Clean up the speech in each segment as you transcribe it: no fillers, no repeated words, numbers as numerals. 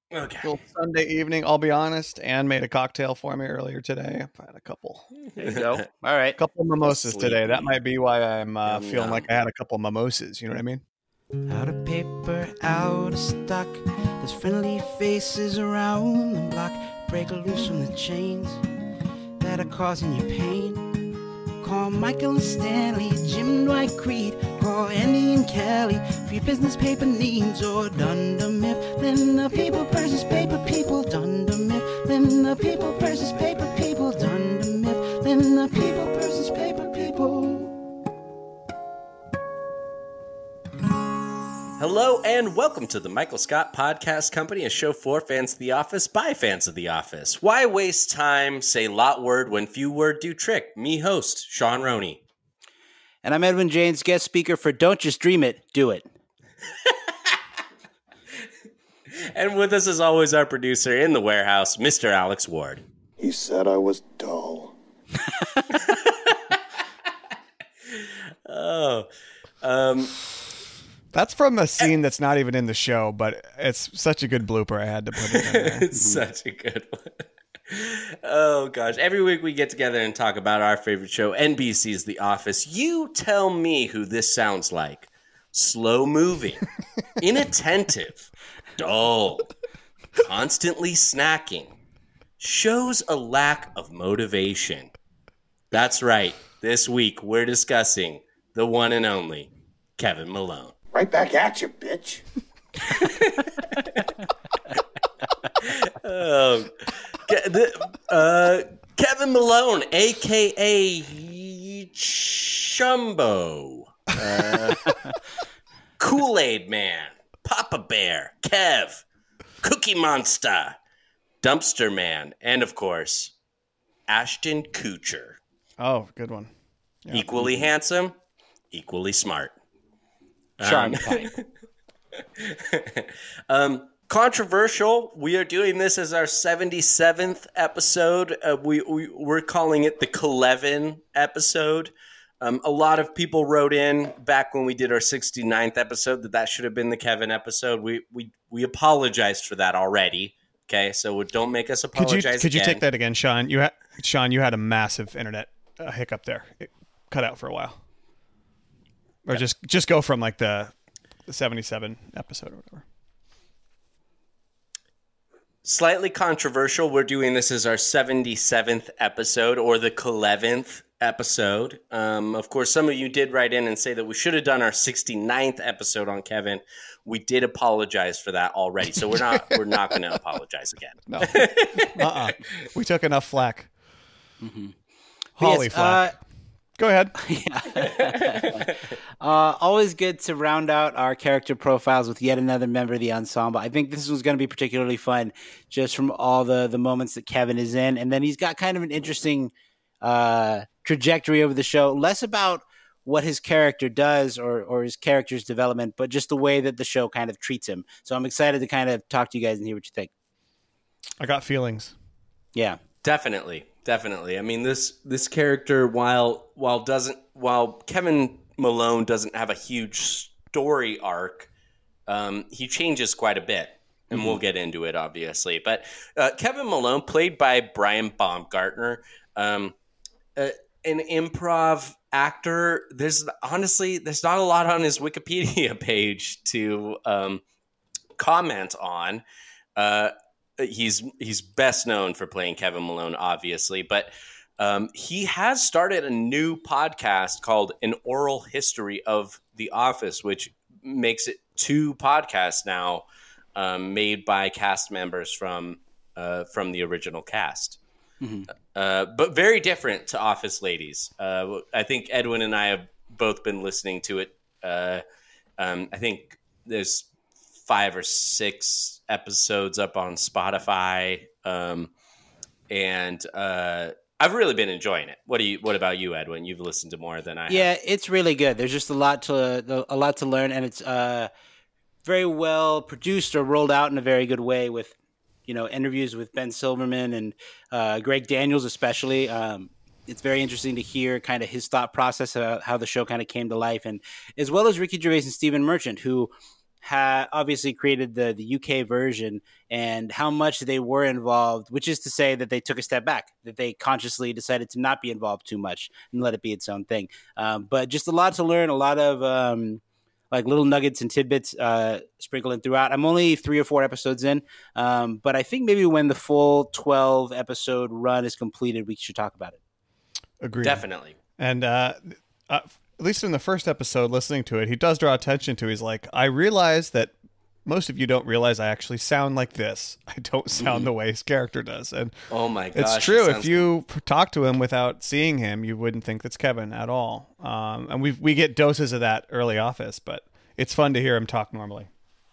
Okay. Little Sunday evening, I'll be honest. Anne made a cocktail for me earlier today. I've had a couple. There you go. All right. Couple of mimosas today. That Sleepy. might be why I'm Yum, feeling like I yum. had a couple mimosas. You know what I mean? Out of paper, out of stock. There's friendly faces around the block. Break loose from the chains that are causing you pain. Call Michael and Stanley, Jim Dwight Creed. Call Andy and Kelly for your business paper needs. Or Dunder Mifflin, the people versus paper people. Dunder Mifflin, the people versus paper people. Dunder Mifflin, the people versus paper people. Hello and welcome to the Michael Scott Podcast Company, a show for fans of The Office by fans of The Office. Why waste time? Say lot word when few word do trick. Me host, Sean Roney. And I'm Edwin James, guest speaker for Don't Just Dream It, Do It. And with us as always, our producer in the warehouse, Mr. Alex Ward. He said I was dull. That's from a scene that's not even in the show, but it's such a good blooper. I had to put it in there. It's such a good one. Oh, gosh. Every week we get together and talk about our favorite show, NBC's The Office. You tell me who this sounds like. Slow-moving, inattentive, dull, constantly snacking, shows a lack of motivation. That's right. This week we're discussing the one and only Kevin Malone. Right back at you, bitch. Kevin Malone, a.k.a. Chumbo, Kool-Aid Man, Papa Bear, Kev, Cookie Monster, Dumpster Man, and, of course, Ashton Kutcher. Oh, good one. Yeah. Equally handsome, equally smart. Charming. Controversial. We are doing this as our 77th episode. We're calling it the Kelevin episode. A lot of people wrote in back when we did our 69th episode that should have been the Kevin episode. We apologized for that already. Okay, so don't make us apologize. Could you take that again, Sean? You had a massive internet hiccup there. It cut out for a while. Or just go from like the 77 episode or whatever. Slightly controversial. We're doing this as our 77th episode, or the 11th episode. Of course, some of you did write in and say that we should have done our 69th episode on Kevin. We did apologize for that already, so we're not going to apologize again. No. We took enough flack. Mm-hmm. Holly flack. Go ahead. Always good to round out our character profiles with yet another member of the ensemble. I think this was going to be particularly fun just from all the moments that Kevin is in. And then he's got kind of an interesting trajectory over the show, less about what his character does or his character's development, but just the way that the show kind of treats him. So I'm excited to kind of talk to you guys and hear what you think. I got feelings. Yeah. Definitely. I mean, this character, while Kevin Malone doesn't have a huge story arc, he changes quite a bit, and we'll get into it, obviously. But Kevin Malone, played by Brian Baumgartner, an improv actor. There's not a lot on his Wikipedia page to comment on. He's best known for playing Kevin Malone, obviously, but he has started a new podcast called An Oral History of The Office, which makes it 2 podcasts now made by cast members from the original cast. Mm-hmm. But very different to Office Ladies. I think Edwin and I have both been listening to it. I think there's 5 or 6 episodes up on Spotify. And I've really been enjoying it. What about you, Edwin? You've listened to more than I have. Yeah, it's really good. There's just a lot to learn, and it's very well produced or rolled out in a very good way with, interviews with Ben Silverman and Greg Daniels especially. It's very interesting to hear kind of his thought process about how the show kind of came to life, and as well as Ricky Gervais and Stephen Merchant, who obviously created the UK version, and how much they were involved, which is to say that they took a step back, that they consciously decided to not be involved too much and let it be its own thing. But just a lot to learn, a lot of like little nuggets and tidbits sprinkled in throughout. I'm only 3 or 4 episodes in, but I think maybe when the full 12 episode run is completed, we should talk about it. Agreed. Definitely. And at least in the first episode, listening to it, he does draw attention to, he's like, I realize that most of you don't realize I actually sound like this. I don't sound the way his character does. And oh my gosh, it's true. If you talk to him without seeing him, you wouldn't think that's Kevin at all. And we get doses of that early Office, but it's fun to hear him talk normally.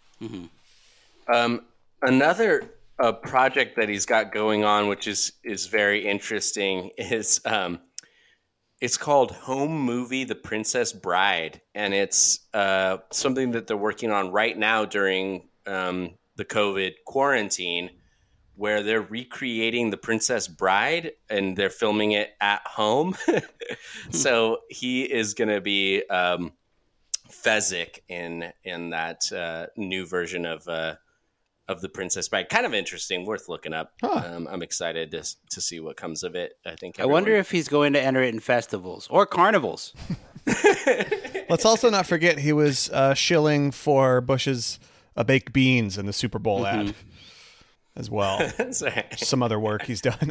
Another project that he's got going on, which is very interesting, is it's called Home Movie: The Princess Bride, and it's something that they're working on right now during the COVID quarantine, where they're recreating The Princess Bride and they're filming it at home. So he is going to be Fezzik in that new version of The Princess Bride. Kind of interesting, worth looking up. I'm excited to see what comes of it. I wonder if he's going to enter it in festivals or carnivals. Let's also not forget he was shilling for Bush's baked beans in the Super Bowl ad as well. Some other work he's done.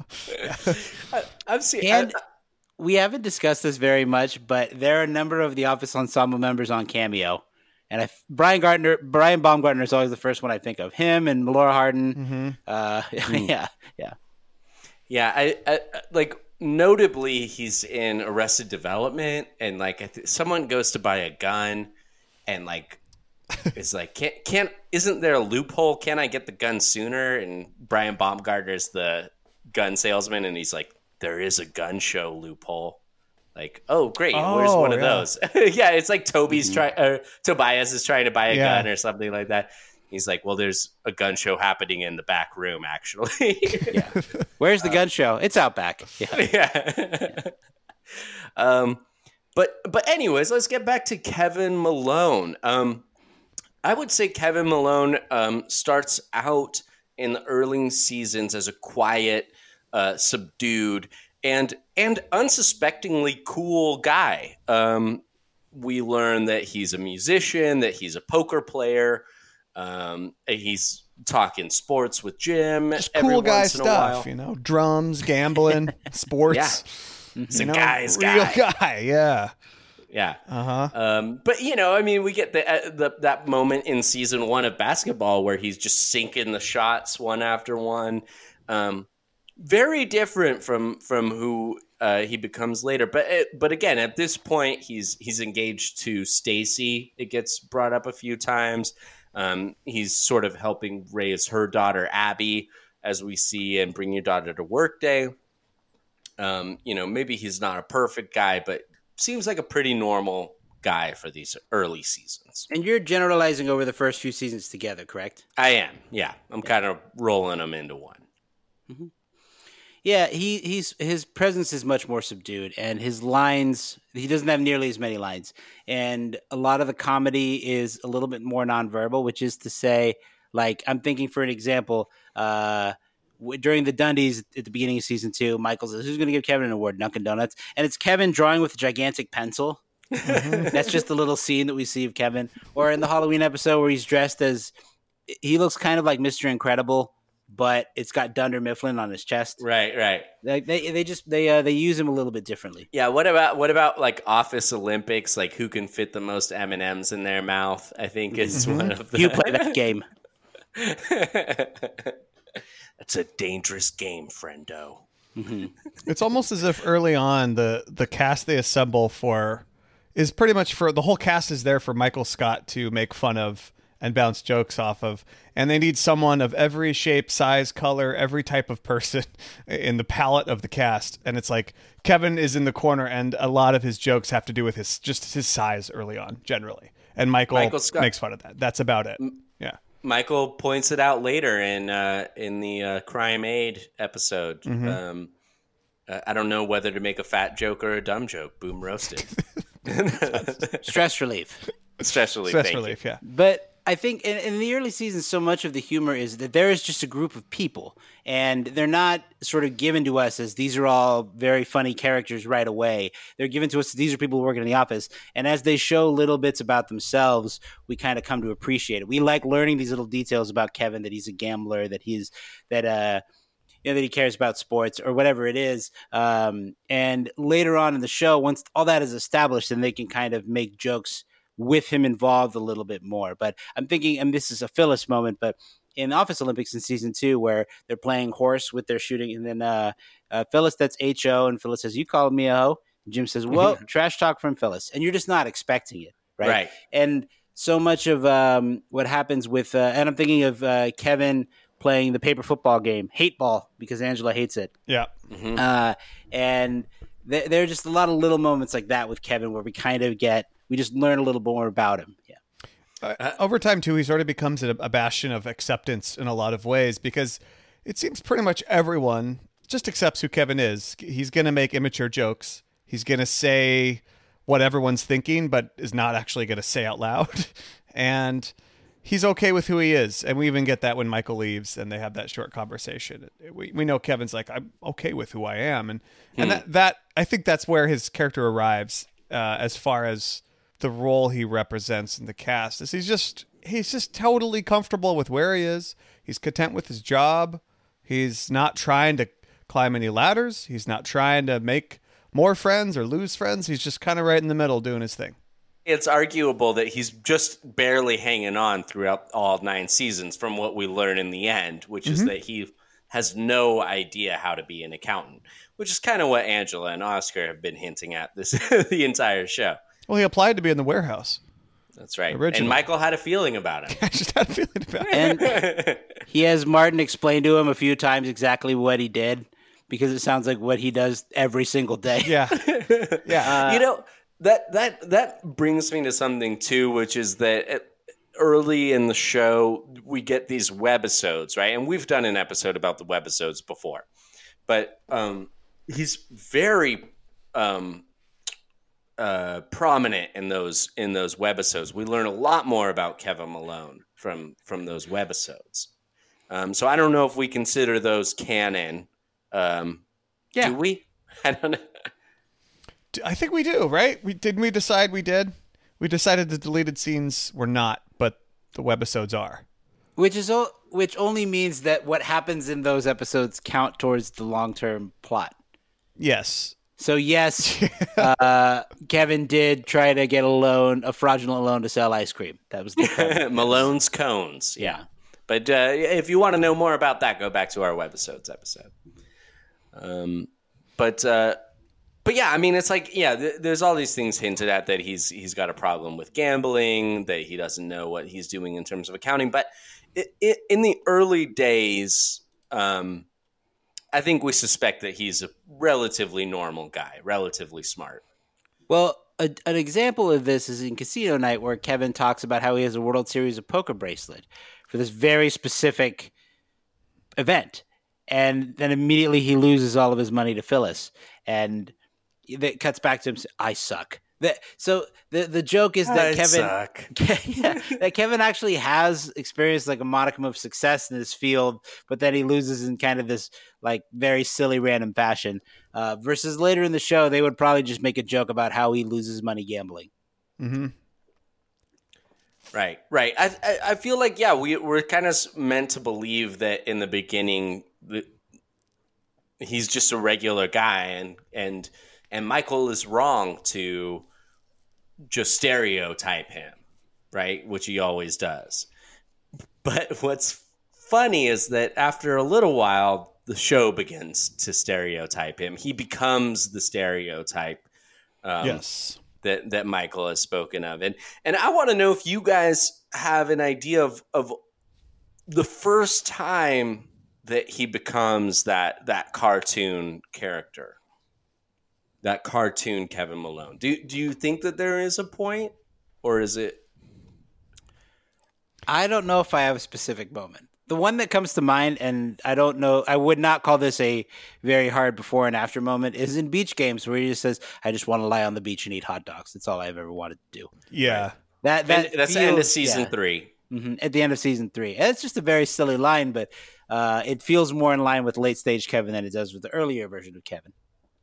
I've seen. And we haven't discussed this very much, but there are a number of the Office ensemble members on Cameo. And Brian Baumgartner is always the first one I think of. Him and Melora Hardin. Yeah. I like, notably, he's in Arrested Development, and like someone goes to buy a gun, and like is like, isn't there a loophole? Can I get the gun sooner? And Brian Baumgartner's the gun salesman, and he's like, there is a gun show loophole. Like, oh, great. Where's one of those? Yeah, it's like Tobias is trying to buy a gun or something like that. He's like, well, there's a gun show happening in the back room, actually. Yeah. Where's the gun show? It's out back. Yeah. But anyways, let's get back to Kevin Malone. I would say Kevin Malone starts out in the early seasons as a quiet, subdued, and unsuspectingly cool guy. We learn that he's a musician, that he's a poker player. He's talking sports with Jim. Just cool guy stuff, drums, gambling, sports. Yeah. He's a guy's guy. Real guy, yeah. Yeah. But, we get that moment in season 1 of basketball where he's just sinking the shots one after one. Very different from who he becomes later, but again, at this point, he's engaged to Stacy. It gets brought up a few times. He's sort of helping raise her daughter Abby, as we see in Bring Your Daughter to Work Day. Maybe he's not a perfect guy, but seems like a pretty normal guy for these early seasons. And you're generalizing over the first few seasons together, correct? I am. Yeah, I'm kind of rolling them into one. Mm-hmm. Yeah, his presence is much more subdued, and his lines, he doesn't have nearly as many lines. And a lot of the comedy is a little bit more nonverbal, which is to say, like, I'm thinking for an example, during the Dundies at the beginning of season 2, Michael says, who's going to give Kevin an award? Dunkin' Donuts. And it's Kevin drawing with a gigantic pencil. That's just a little scene that we see of Kevin. Or in the Halloween episode where he's dressed as, he looks kind of like Mr. Incredible, but it's got Dunder Mifflin on his chest. Right. They use him a little bit differently. Yeah. What about like Office Olympics? Like, who can fit the most M&Ms in their mouth? I think is one of the. You play that game. That's a dangerous game, friendo. Mm-hmm. It's almost as if early on the cast they assemble for is pretty much for the whole cast is there for Michael Scott to make fun of and bounce jokes off of. And they need someone of every shape, size, color, every type of person in the palette of the cast. And it's like Kevin is in the corner, and a lot of his jokes have to do with his size early on, generally. And Michael Scott makes fun of that. That's about it. Yeah. Michael points it out later in the Crime Aid episode. Mm-hmm. I don't know whether to make a fat joke or a dumb joke. Boom roasted. Stress relief. Stress relief. Yeah. But I think in the early seasons, so much of the humor is that there is just a group of people, and they're not sort of given to us as these are all very funny characters right away. They're given to us as these are people working in the office, and as they show little bits about themselves, we kind of come to appreciate it. We like learning these little details about Kevin, that he's a gambler, that that he cares about sports or whatever it is. And later on in the show, once all that is established, then they can kind of make jokes with him involved a little bit more. But I'm thinking, and this is a Phyllis moment, but in Office Olympics in season 2, where they're playing horse with their shooting, and then Phyllis, that's H-O, and Phyllis says, "You called me a hoe?" And Jim says, "Well, trash talk from Phyllis." And you're just not expecting it, right? And so much of what happens with, and I'm thinking of Kevin playing the paper football game, hate ball, because Angela hates it. Yeah. And there are just a lot of little moments like that with Kevin where we kind of we just learn a little more about him. Yeah. Over time, too, he sort of becomes a bastion of acceptance in a lot of ways, because it seems pretty much everyone just accepts who Kevin is. He's going to make immature jokes. He's going to say what everyone's thinking, but is not actually going to say out loud. And he's okay with who he is. And we even get that when Michael leaves and they have that short conversation. We know Kevin's like, I'm okay with who I am. And that I think that's where his character arrives as far as the role he represents in the cast. Is he's just totally comfortable with where he is. He's content with his job. He's not trying to climb any ladders. He's not trying to make more friends or lose friends. He's just kind of right in the middle doing his thing. It's arguable that he's just barely hanging on throughout all 9 seasons from what we learn in the end, which is that he has no idea how to be an accountant, which is kind of what Angela and Oscar have been hinting at the entire show. Well, he applied to be in the warehouse. That's right. Originally. And Michael had a feeling about him. I just had a feeling about it. And he has Martin explain to him a few times exactly what he did, because it sounds like what he does every single day. Yeah. Yeah. That brings me to something too, which is that early in the show we get these webisodes, right? And we've done an episode about the webisodes before, but he's very prominent in those webisodes. We learn a lot more about Kevin Malone from those webisodes. So I don't know if we consider those canon. Do we? I don't know. I think we do, right? Didn't we decide we did? We decided the deleted scenes were not, but the webisodes are. Which only means that what happens in those episodes count towards the long-term plot. Yes. So yes, Kevin did try to get a fraudulent loan to sell ice cream. That was the Malone's Cones. Yeah. But if you want to know more about that, go back to our webisodes episode. But yeah, I mean, it's like, there's all these things hinted at that he's got a problem with gambling, that he doesn't know what he's doing in terms of accounting. But in the early days, I think we suspect that he's a relatively normal guy, relatively smart. Well, an example of this is in Casino Night, where Kevin talks about how he has a World Series of Poker bracelet for this very specific event. And then immediately he loses all of his money to Phyllis. And that cuts back to him saying, "I suck." So the joke is that that Kevin actually has experienced like a modicum of success in this field, but then he loses in kind of this like very silly random fashion. Versus later in the show, they would probably just make a joke about how he loses money gambling. Mm-hmm. Right. I feel like we're kind of meant to believe that in the beginning he's just a regular guy, and Michael is wrong to just stereotype him, right? Which he always does. But what's funny is that after a little while, the show begins to stereotype him. He becomes the stereotype that Michael has spoken of. And I want to know if you guys have an idea of the first time that he becomes that cartoon character. That cartoon Kevin Malone. Do you think that there is a point, or is it? I don't know if I have a specific moment. The one that comes to mind, and I don't know, I would not call this a very hard before and after moment, is in Beach Games, where he just says, "I just want to lie on the beach and eat hot dogs. That's all I've ever wanted to do." Yeah, that's the end of season 3. at the end of season 3. And it's just a very silly line, but it feels more in line with late stage Kevin than it does with the earlier version of Kevin.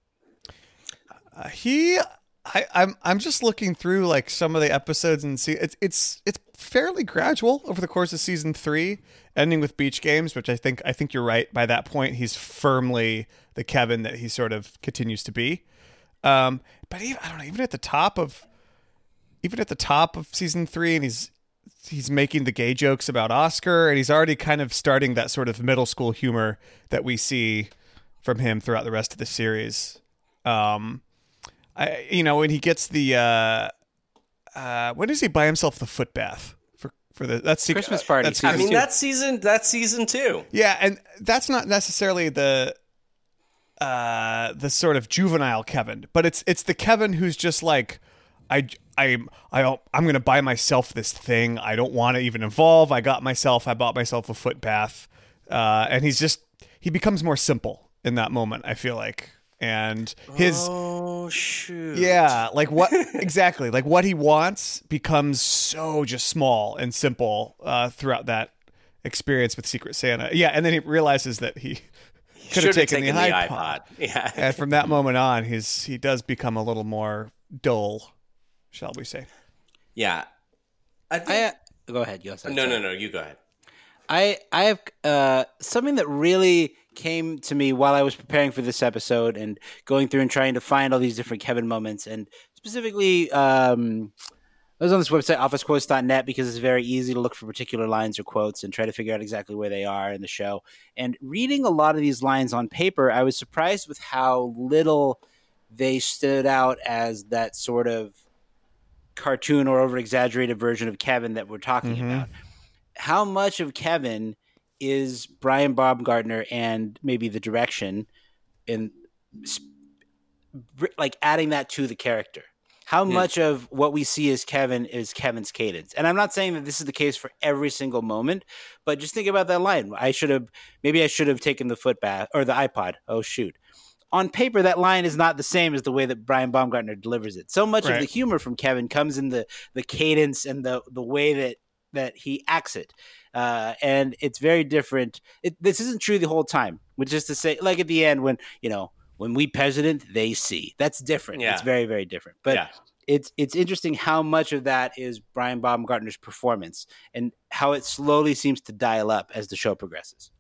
I'm just looking through like some of the episodes and see it's fairly gradual over the course of season 3, ending with beach games, which I think you're right. By that point, he's firmly the Kevin that he sort of continues to be. But even, I don't know, even at the top of season 3, and he's making the gay jokes about Oscar, and he's already kind of starting that sort of middle school humor that we see from him throughout the rest of the series. When he gets the when does he buy himself the foot bath for that's Christmas party? That's season 2. Yeah, and that's not necessarily the sort of juvenile Kevin, but it's the Kevin who's just like, I'm going to buy myself this thing. I don't want to even evolve. I bought myself a foot bath, and he becomes more simple in that moment, I feel like. And like what exactly, like what he wants becomes so just small and simple throughout that experience with Secret Santa. Yeah, and then he realizes that he could have taken the iPod. Yeah, and from that moment on, he does become a little more dull, shall we say? Yeah, go ahead. No, you go ahead. I have something that really came to me while I was preparing for this episode and going through and trying to find all these different Kevin moments. And specifically, I was on this website, officequotes.net, because it's very easy to look for particular lines or quotes and try to figure out exactly where they are in the show. And reading a lot of these lines on paper, I was surprised with how little they stood out as that sort of cartoon or over-exaggerated version of Kevin that we're talking about. How much of Kevin is Brian Baumgartner and maybe the direction in like adding that to the character? How much of what we see as Kevin is Kevin's cadence? And I'm not saying that this is the case for every single moment, but just think about that line. I should have taken the foot bath or the iPod. Oh, shoot. On paper, that line is not the same as the way that Brian Baumgartner delivers it. So much of the humor from Kevin comes in the cadence and the way that he acts it. And it's very different. This isn't true the whole time, which is to say, like at the end when we president, they see. That's different. Yeah. It's very, very different. But it's interesting how much of that is Brian Baumgartner's performance and how it slowly seems to dial up as the show progresses.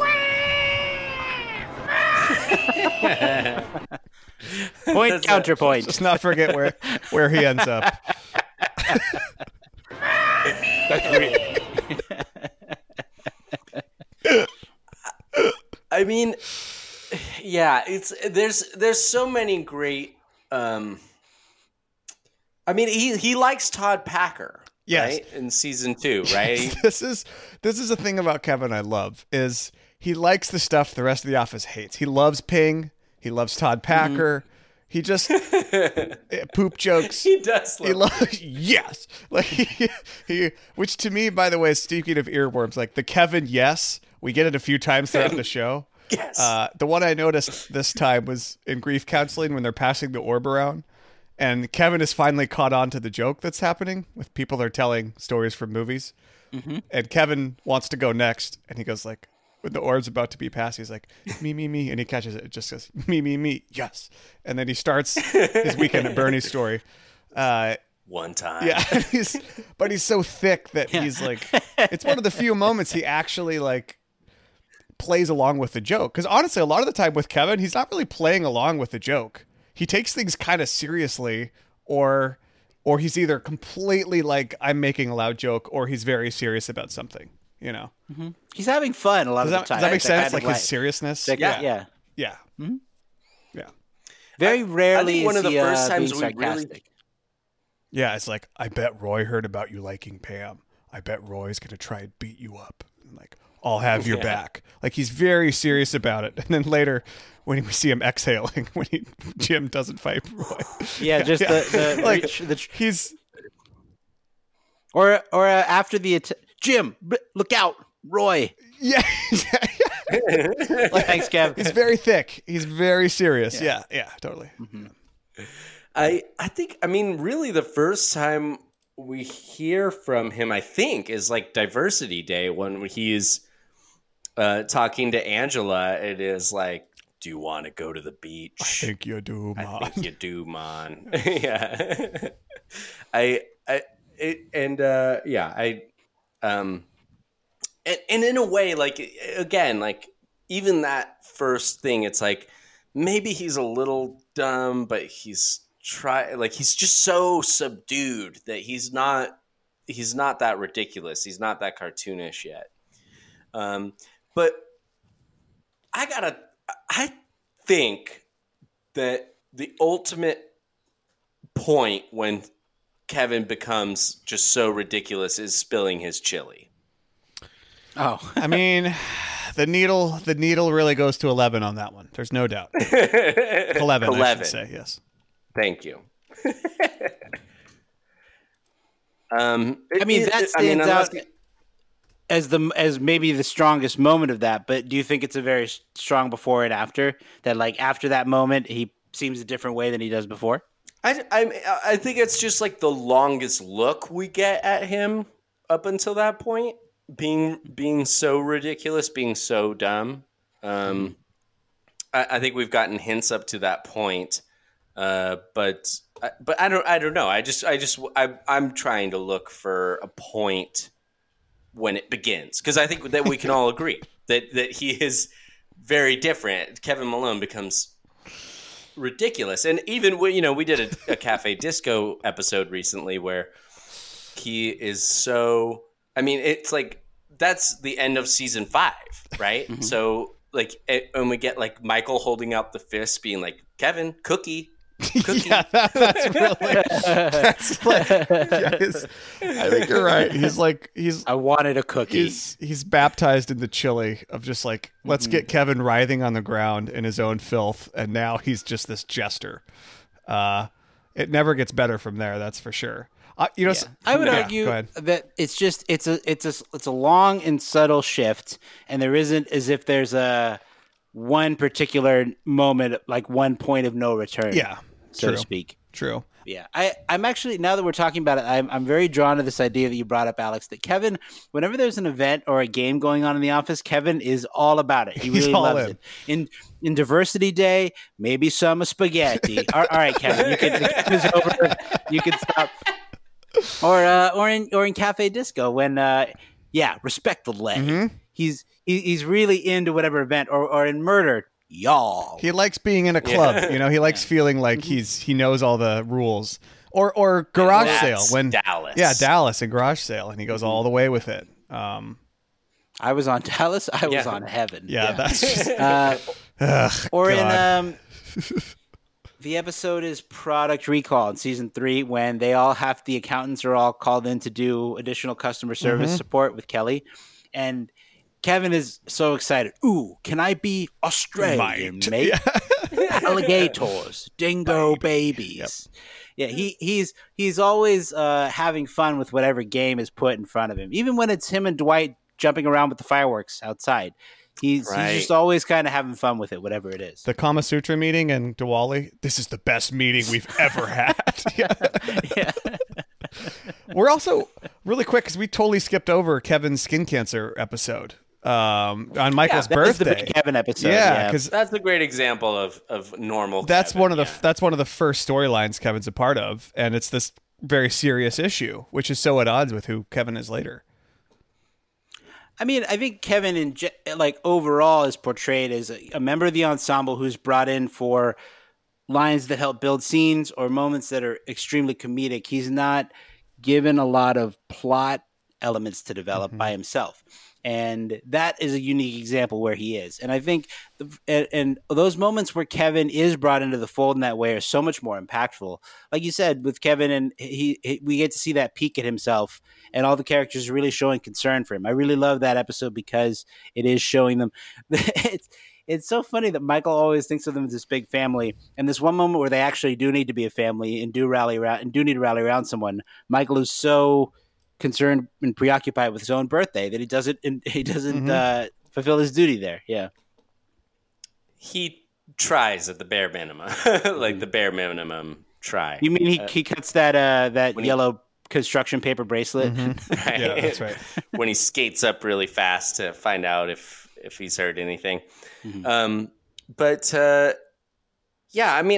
Counterpoint. Let's not forget where he ends up. That's great. I mean, yeah, there's so many great. I mean, he likes Todd Packer, right? In season 2, right? This is a thing about Kevin I love is he likes the stuff the rest of the office hates. He loves Ping. He loves Todd Packer. He just poop jokes. He does. Yes, like he. Which to me, by the way, speaking of earworms, like the Kevin yes, we get it a few times throughout the show. Yes. The one I noticed this time was in grief counseling when they're passing the orb around, and Kevin is finally caught on to the joke that's happening with people that are telling stories from movies, and Kevin wants to go next, and he goes like, when the orb's about to be passed, he's like, me, and he catches it. It just goes, me, yes. And then he starts his Weekend at Bernie's story. One time. Yeah. But he's so thick that he's like, it's one of the few moments he actually like plays along with the joke. Because honestly, a lot of the time with Kevin, he's not really playing along with the joke. He takes things kind of seriously or he's either completely like, I'm making a loud joke, or he's very serious about something. He's having fun a lot of the time. Does that make sense? Like his seriousness? Yeah. Mm-hmm. Yeah. Very rarely I think one of the first times we sarcastic. really... Yeah, it's like, I bet Roy heard about you liking Pam. I bet Roy's going to try and beat you up. And like, I'll have your back. Like, he's very serious about it. And then later, when we see him exhaling, when Jim doesn't fight Roy. Yeah, just the like, he's... Or after the... Jim, look out, Roy. Yeah. Thanks, Kev. He's very thick. He's very serious. Yeah, totally. I think, I mean, really the first time we hear from him, I think, is like Diversity Day when he's talking to Angela. It is like, do you want to go to the beach? I think you do, man. I think you do, man. Yeah. And in a way, like, again, like, even that first thing, it's like, maybe he's a little dumb, but he's just so subdued that he's not that ridiculous. He's not that cartoonish yet. But I think that the ultimate point when Kevin becomes just so ridiculous is spilling his chili. Oh, I mean, the needle really goes to 11 on that one. There's no doubt. 11, I should say, yes. Thank you. That stands out as maybe the strongest moment of that. But do you think it's a very strong before and after? That, like, after that moment, he seems a different way than he does before? I think it's just like the longest look we get at him up until that point, being so ridiculous, being so dumb. I think we've gotten hints up to that point, but I don't know. I'm trying to look for a point when it begins, because I think that we can all agree that he is very different. Kevin Malone becomes ridiculous, and even we did a Cafe Disco episode recently where he is so. I mean, it's like that's the end of season 5, right? Mm-hmm. So like, and we get like Michael holding out the fist, being like, "Kevin, cookie." Yeah, that's really. That's like, yes, I think you're right. I wanted a cookie. He's baptized in the chili of just like, let's get Kevin writhing on the ground in his own filth, and now he's just this jester. It never gets better from there. That's for sure. I would argue that it's a long and subtle shift, and there isn't as if there's a one particular moment, like one point of no return. Yeah, so to speak. True. Yeah, I'm actually, now that we're talking about it, I'm very drawn to this idea that you brought up, Alex, that Kevin, whenever there's an event or a game going on in the office, Kevin is all about it. He really loves it. In Diversity Day, maybe some spaghetti. All right, Kevin, the game is over. You can stop. Or in Cafe Disco when respect the leg. Mm-hmm. He's really into whatever event, or in Murder, y'all. He likes being in a club, he likes feeling like he knows all the rules. Or Garage Sale when Dallas. Yeah, Dallas and Garage Sale, and he goes all the way with it. I was on Dallas, I was on Heaven. Yeah. That's just or God. In the episode is Product Recall in season 3, when the accountants are all called in to do additional customer service support with Kelly, and Kevin is so excited. Ooh, can I be Australian, mate? Yeah. Alligators, dingo babies. Yep. Yeah, he's always having fun with whatever game is put in front of him. Even when it's him and Dwight jumping around with the fireworks outside. He's just always kind of having fun with it, whatever it is. The Kama Sutra meeting in Diwali, this is the best meeting we've ever had. Yeah. We're also, really quick, because we totally skipped over Kevin's skin cancer episode. On Michael's birthday, was the big Kevin episode. Yeah, because that's a great example of normal. That's Kevin, that's one of the first storylines Kevin's a part of, and it's this very serious issue, which is so at odds with who Kevin is later. I mean, I think Kevin, overall, is portrayed as a member of the ensemble who's brought in for lines that help build scenes or moments that are extremely comedic. He's not given a lot of plot elements to develop by himself. And that is a unique example where he is. And I think and those moments where Kevin is brought into the fold in that way are so much more impactful. Like you said, with Kevin, and we get to see that peek at himself, and all the characters really showing concern for him. I really love that episode because it is showing them. It's so funny that Michael always thinks of them as this big family. And this one moment where they actually do need to be a family and do need to rally around someone, Michael is so concerned and preoccupied with his own birthday that he doesn't fulfill his duty there. Yeah, he tries at the bare minimum, like the bare minimum try. You mean he cuts that yellow construction paper bracelet. Right? Yeah, that's right. When he skates up really fast to find out if he's heard anything. But yeah, I mean,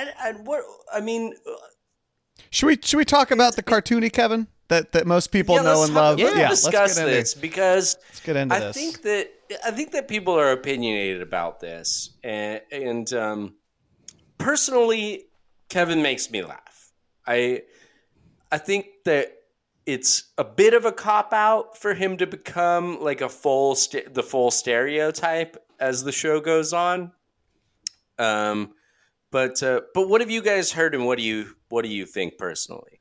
Should we talk about the cartoony Kevin that most people know and love? Let's discuss this because let's get into I this. think that people are opinionated about this, and personally, Kevin makes me laugh. I think that it's a bit of a cop out for him to become like the full stereotype as the show goes on. But what have you guys heard, and what do you think personally?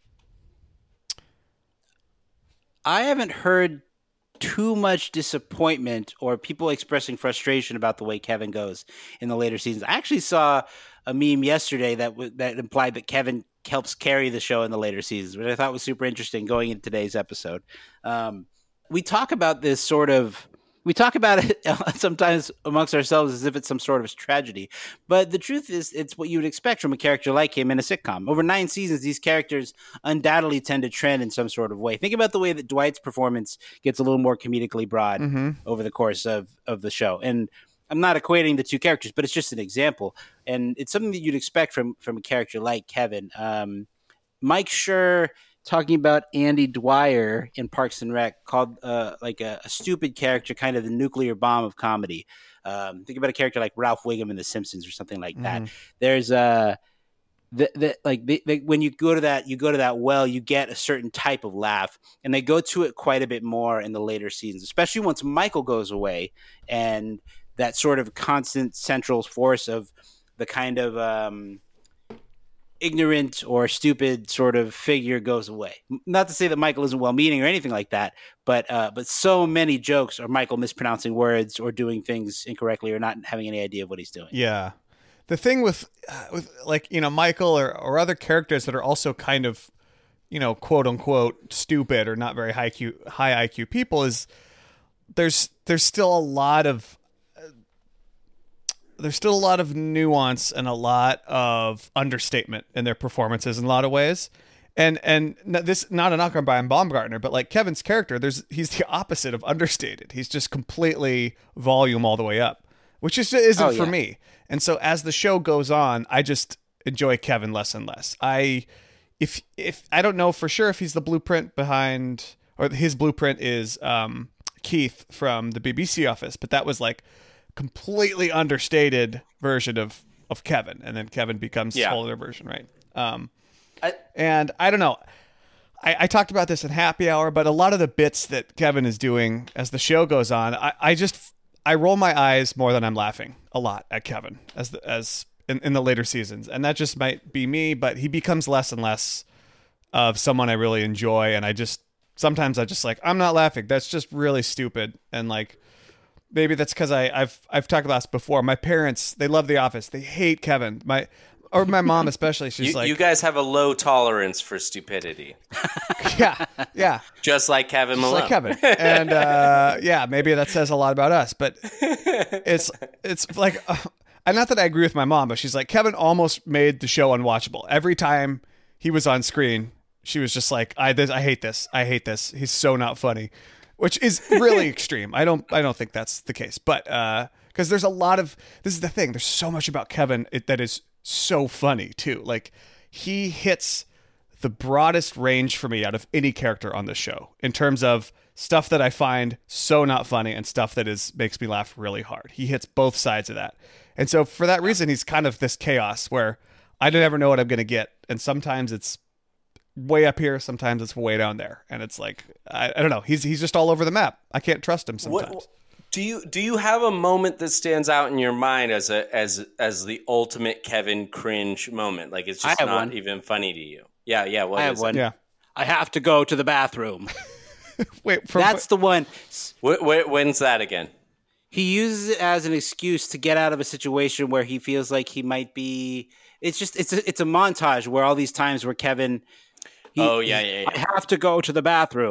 I haven't heard too much disappointment or people expressing frustration about the way Kevin goes in the later seasons. I actually saw a meme yesterday that implied that Kevin helps carry the show in the later seasons, which I thought was super interesting going into today's episode. We talk about this we talk about it sometimes amongst ourselves as if it's some sort of tragedy. But the truth is, it's what you would expect from a character like him in a sitcom. Over 9 seasons, these characters undoubtedly tend to trend in some sort of way. Think about the way that Dwight's performance gets a little more comedically broad over the course of the show. And I'm not equating the two characters, but it's just an example. And it's something that you'd expect from a character like Kevin. Mike Schur talking about Andy Dwyer in Parks and Rec called like a stupid character, kind of the nuclear bomb of comedy. Think about a character like Ralph Wiggum in The Simpsons or something like that. There's when you go to that well, you get a certain type of laugh, and they go to it quite a bit more in the later seasons, especially once Michael goes away, and that sort of constant central force of the kind of ignorant or stupid sort of figure goes away. Not to say that Michael isn't well-meaning or anything like that, but so many jokes are Michael mispronouncing words or doing things incorrectly or not having any idea of what he's doing. Yeah. The thing with like, Michael or other characters that are also kind of, quote unquote stupid or not very high IQ people is there's still a lot of nuance and a lot of understatement in their performances in a lot of ways. And this, not a knock on Brian Baumgartner, but like Kevin's character, he's the opposite of understated. He's just completely volume all the way up, which isn't for me. And so as the show goes on, I just enjoy Kevin less and less. If I don't know for sure if he's the blueprint behind, or his blueprint is Keith from the BBC office, but that was like completely understated version of Kevin, and then Kevin becomes his whole other version, right? And I don't know. I talked about this in Happy Hour, but a lot of the bits that Kevin is doing as the show goes on, I roll my eyes more than I'm laughing a lot at Kevin as in the later seasons, and that just might be me, but he becomes less and less of someone I really enjoy, and sometimes I just like, I'm not laughing. That's just really stupid, and like. Maybe that's because I've talked about this before. My parents, they love The Office. They hate Kevin. My mom especially. She's like, you guys have a low tolerance for stupidity. yeah. Just like Kevin Malone. Just like Kevin. And maybe that says a lot about us. But it's like, not that I agree with my mom, but she's like, Kevin almost made the show unwatchable. Every time he was on screen, she was just like, I hate this. I hate this. He's so not funny. Which is really extreme. I don't think that's the case, but because there's a lot of, this is the thing. There's so much about Kevin that is so funny too. Like he hits the broadest range for me out of any character on this show in terms of stuff that I find so not funny and stuff that makes me laugh really hard. He hits both sides of that, and so for that reason, he's kind of this chaos where I don't ever know what I'm going to get, and sometimes it's way up here, sometimes it's way down there, and it's like I don't know. He's just all over the map. I can't trust him sometimes. Do you have a moment that stands out in your mind as the ultimate Kevin cringe moment? Like it's just not even funny to you. Yeah. I have one. Yeah. I have to go to the bathroom. Wait, that's the one. When's that again? He uses it as an excuse to get out of a situation where he feels like he might be. It's a montage where all these times where Kevin. I have to go to the bathroom,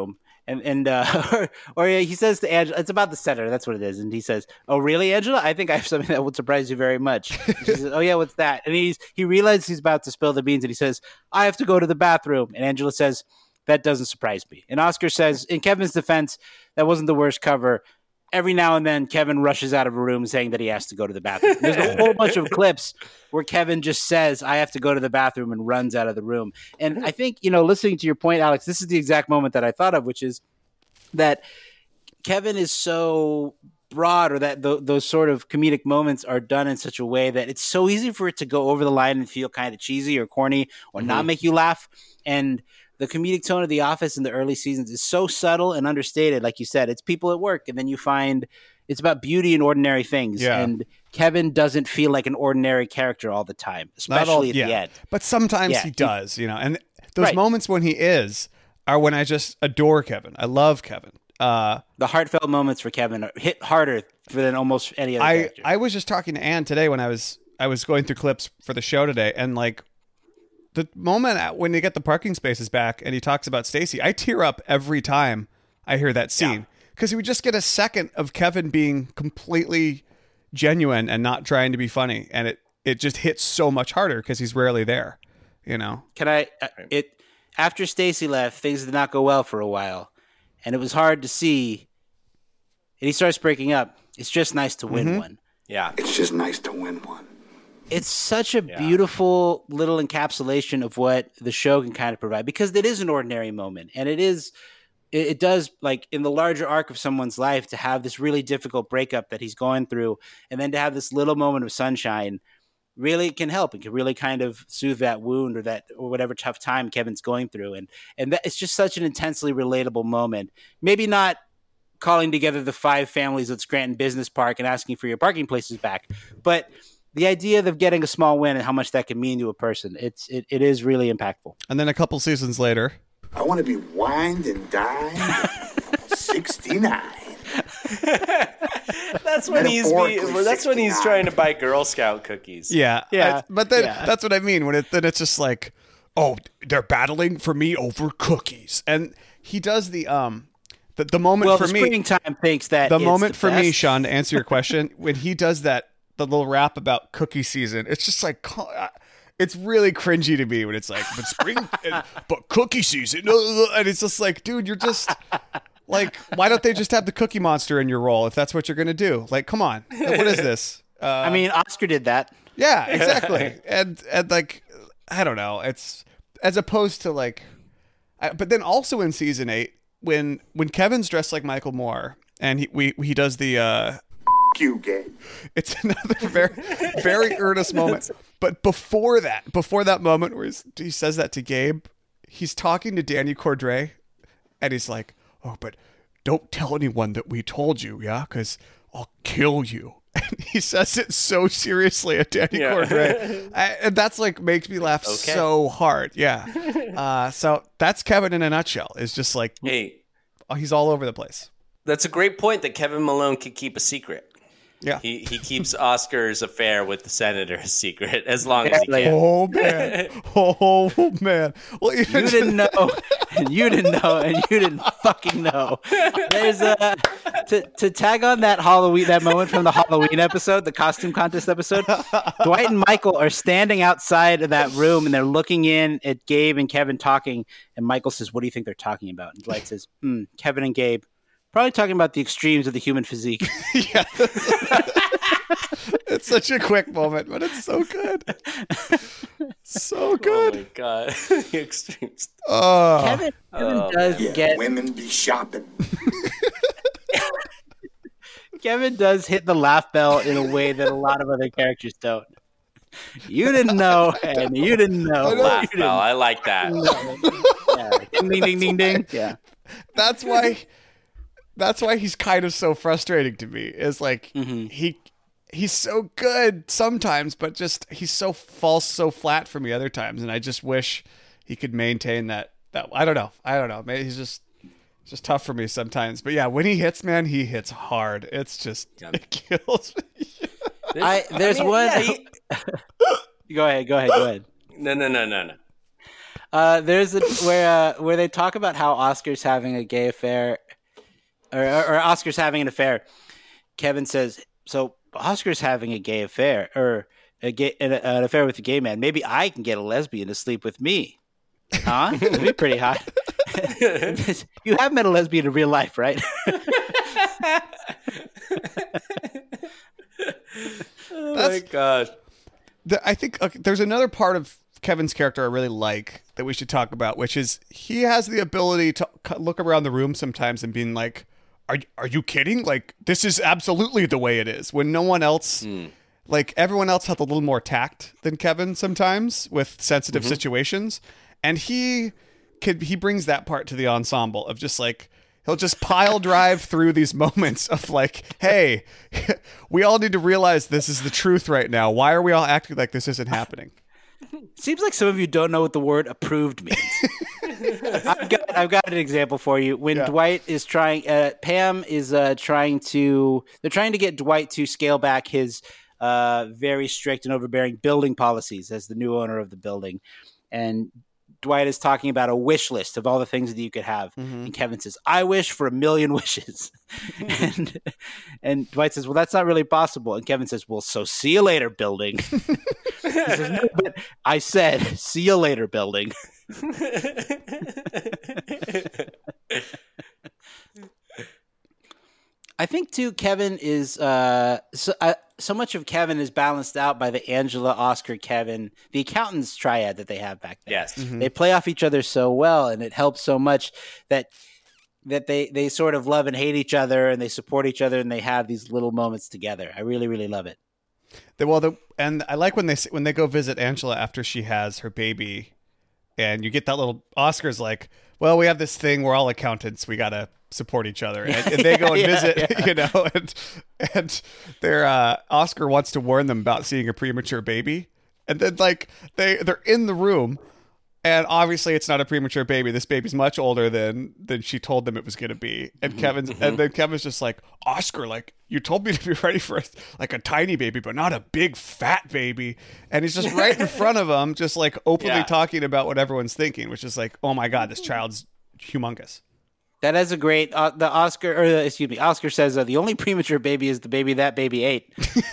or he says to Angela, it's about the senator. That's what it is. And he says, "Oh, really, Angela? I think I have something that would surprise you very much." She says, "Oh yeah, what's that?" And he realizes he's about to spill the beans, and he says, "I have to go to the bathroom." And Angela says, "That doesn't surprise me." And Oscar says, in Kevin's defense, that wasn't the worst cover. Every now and then, Kevin rushes out of a room saying that he has to go to the bathroom. There's a whole bunch of clips where Kevin just says, "I have to go to the bathroom," and runs out of the room. And I think, listening to your point, Alex, this is the exact moment that I thought of, which is that Kevin is so broad, or that those sort of comedic moments are done in such a way that it's so easy for it to go over the line and feel kind of cheesy or corny or not make you laugh. And the comedic tone of The Office in the early seasons is so subtle and understated. Like you said, it's people at work, and then you find it's about beauty and ordinary things. Yeah. And Kevin doesn't feel like an ordinary character all the time, especially at the end. But sometimes Yeah, he does, and those Right. moments when he are when I just adore Kevin. I love Kevin. The heartfelt moments for Kevin hit harder than almost any other character. I was just talking to Ann today when I was going through clips for the show today, and like the moment when they get the parking spaces back and he talks about Stacy, I tear up every time I hear that scene, because we just get a second of Kevin being completely genuine and not trying to be funny, and it just hits so much harder because he's rarely there. Can I? After Stacy left, things did not go well for a while, and it was hard to see. And he starts breaking up. It's just nice to win one. Yeah. It's just nice to win one. It's such a beautiful little encapsulation of what the show can kind of provide, because it is an ordinary moment, and it does, like, in the larger arc of someone's life, to have this really difficult breakup that he's going through, and then to have this little moment of sunshine really can help. It can really kind of soothe that wound or whatever tough time Kevin's going through. And that, it's just such an intensely relatable moment. Maybe not calling together the 5 families at Scranton Business Park and asking for your parking places back, but the idea of getting a small win and how much that can mean to a person, it is really impactful. And then a couple seasons later, I want to be wined and dined at 69. That's when he's Metaphorically trying to buy Girl Scout cookies. yeah. But then that's what I mean when then it's just like, oh, they're battling for me over cookies, and he does the moment for me. Springtime thinks that The it's moment the for me, best. Sean, to answer your question, when he does the little rap about cookie season, it's just like, it's really cringy to me when it's like, but cookie season, and it's just like, dude, you're just like, why don't they just have the Cookie Monster in your role if that's what you're gonna do? Like, come on, what is this? I mean, Oscar did that. Yeah, exactly, and like, I don't know, it's as opposed to like, but then also in season 8, when Kevin's dressed like Michael Moore and he does the. You gay. It's another very, very earnest moment. But before that moment where he says that to Gabe, he's talking to Danny Cordray, and he's like, "Oh, but don't tell anyone that we told you, yeah? Because I'll kill you." And he says it so seriously at Danny Cordray. And that's like makes me laugh so hard. Yeah. So that's Kevin in a nutshell. It's just like, Hey, he's all over the place. that's a great point that Kevin Malone could keep a secret. Yeah. He keeps Oscar's affair with the senator a secret as long as he Like, can. Oh man! Oh man! Well, you didn't know, and you didn't know, and you didn't fucking know. There's to tag on that moment from the Halloween episode, the costume contest episode. Dwight and Michael are standing outside of that room, and they're looking in at Gabe and Kevin talking. And Michael says, "What do you think they're talking about?" And Dwight says, "Kevin and Gabe probably talking about the extremes of the human physique." Yeah. It's such a quick moment, but it's so good. So Oh good. my god, the extremes. Kevin does Yeah, get women be shopping. Kevin does hit the laugh bell in a way that a lot of other characters don't. You didn't know, and you didn't know. Laugh You bell. I like that. didn't know. Ding, ding, ding, ding. Yeah. That's why he's kind of so frustrating to me. Is like he's so good sometimes, but just he's so false, so flat for me other times, and I just wish he could maintain that. I don't know. Maybe he's just tough for me sometimes. But yeah, when he hits, man, he hits hard. It's just it kills me. There's one. Go ahead. No. There's where they talk about how Oscar's having a gay affair, or Oscar's having an affair. Kevin says, "So Oscar's having a gay affair, or an affair with a gay man. Maybe I can get a lesbian to sleep with me, huh? It'd be pretty hot." You have met a lesbian in real life, right? Oh my gosh. I think there's another part of Kevin's character I really like that we should talk about, which is he has the ability to look around the room sometimes and being like, are you kidding? Like, this is absolutely the way it is. When no one else, like everyone else has a little more tact than Kevin sometimes with sensitive situations. And he brings that part to the ensemble of just like, he'll just pile drive through these moments of like, hey, we all need to realize this is the truth right now. Why are we all acting like this isn't happening? Seems like some of you don't know what the word approved means. I've got an example for you. When Dwight is trying, Pam is they're trying to get Dwight to scale back his very strict and overbearing building policies as the new owner of the building. And Dwight is talking about a wish list of all the things that you could have. And Kevin says, I wish for 1,000,000 wishes. and Dwight says, well, that's not really possible. And Kevin says, well, so see you later, building. He says, no, but I said, see you later, building. I think too, Kevin is so much of Kevin is balanced out by the Angela, Oscar, Kevin, the accountants triad that they have back there. Yes, they play off each other so well, and it helps so much that they sort of love and hate each other, and they support each other, and they have these little moments together. I really, really love it. And I like when they go visit Angela after she has her baby, and you get that little Oscar's like, well, we have this thing. We're all accountants. We gotta support each other, and they go and visit, you know, and their Oscar wants to warn them about seeing a premature baby, and then like they're in the room, and obviously it's not a premature baby. This baby's much older than she told them it was going to be, and and then Kevin's just like, Oscar, like, you told me to be ready for like a tiny baby, but not a big fat baby. And he's just right in front of them, just like openly talking about what everyone's thinking, which is like, oh my God, this child's humongous. That is a great, Oscar says the only premature baby is the baby that baby ate.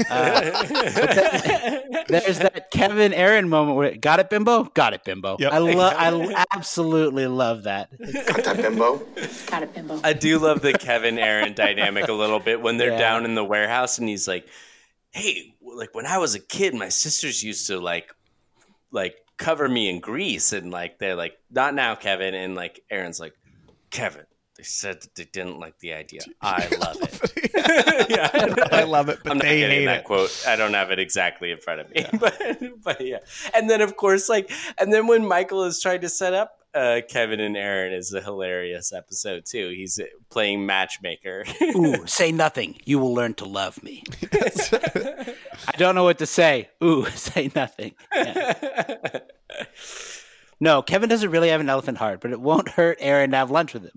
There's that Kevin Aaron moment where, got it, bimbo? Got it, bimbo. Yep. I absolutely love that. Got that, bimbo? Got it, bimbo. I do love the Kevin Aaron dynamic a little bit when they're down in the warehouse and he's like, hey, like when I was a kid, my sisters used to like cover me in grease, and like they're like, not now, Kevin. And like Aaron's like, Kevin, they said that they didn't like the idea. I love it. I love it, but I'm not they getting hate that it. quote. I don't have it exactly in front of me, but yeah. And then of course, and then when Michael is trying to set up Kevin and Aaron, is a hilarious episode too. He's playing matchmaker. Ooh, say nothing. You will learn to love me. I don't know what to say. Ooh, say nothing. Yeah. No, Kevin doesn't really have an elephant heart, but it won't hurt Aaron to have lunch with him.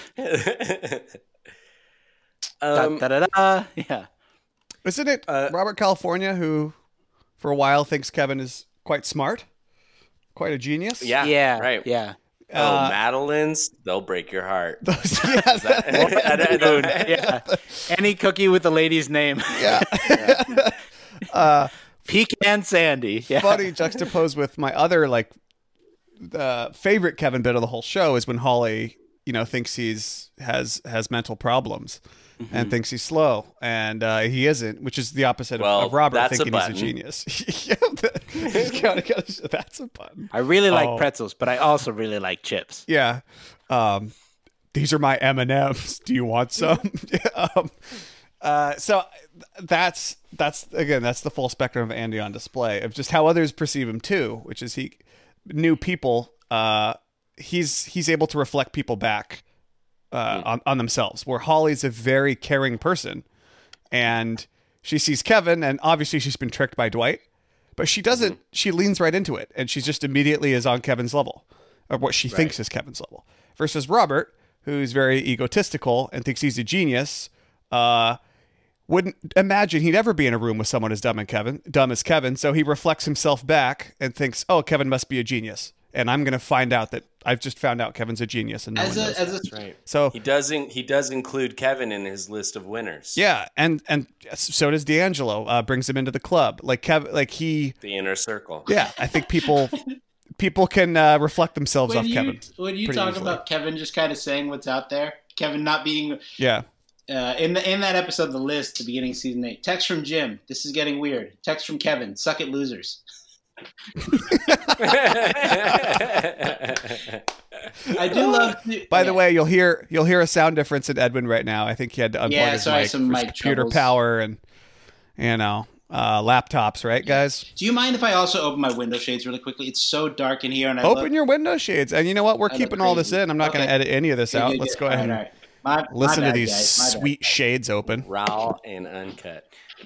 Yeah. Isn't it Robert California who, for a while, thinks Kevin is quite smart, quite a genius? Yeah. Right. Yeah. Oh, Madeline's, they'll break your heart. Any cookie with the lady's name. Yeah. Pecan Sandy. Yeah. Funny juxtaposed with my other favorite Kevin bit of the whole show is when Holly, thinks has mental problems and thinks he's slow, and he isn't, which is the opposite of Robert thinking he's a genius. That's a button. I really like pretzels, but I also really like chips. Yeah. These are my M&Ms. Do you want some? So that's the full spectrum of Andy on display of just how others perceive him too, which is new people. He's able to reflect people back on themselves, where Holly's a very caring person, and she sees Kevin, and obviously she's been tricked by Dwight, but she doesn't. She leans right into it, and she just immediately is on Kevin's level, or what she thinks is Kevin's level, versus Robert, who's very egotistical and thinks he's a genius. Wouldn't imagine he'd ever be in a room with someone as dumb as Kevin, so he reflects himself back and thinks, oh, Kevin must be a genius, and I'm going to find out that I've just found out Kevin's a genius, and no one knows. That's right. So he does include Kevin in his list of winners. Yeah, and so does D'Angelo. Brings him into the club, like the inner circle. Yeah, I think people can reflect themselves off Kevin. When you talk about Kevin just kind of saying what's out there, Kevin not being in that episode, The List, the beginning of season 8. Text from Jim. This is getting weird. Text from Kevin. Suck it, losers. I do love. By the way, you'll hear a sound difference in Edwin right now. I think he had to unplug his mic some for mic computer troubles. power and laptops, right, guys? Do you mind if I also open my window shades really quickly? It's so dark in here, and open your window shades. And you know what? We're keeping all this in. I'm not going to edit any of this out. Let's go ahead and listen to these sweet shades open. Raw and uncut.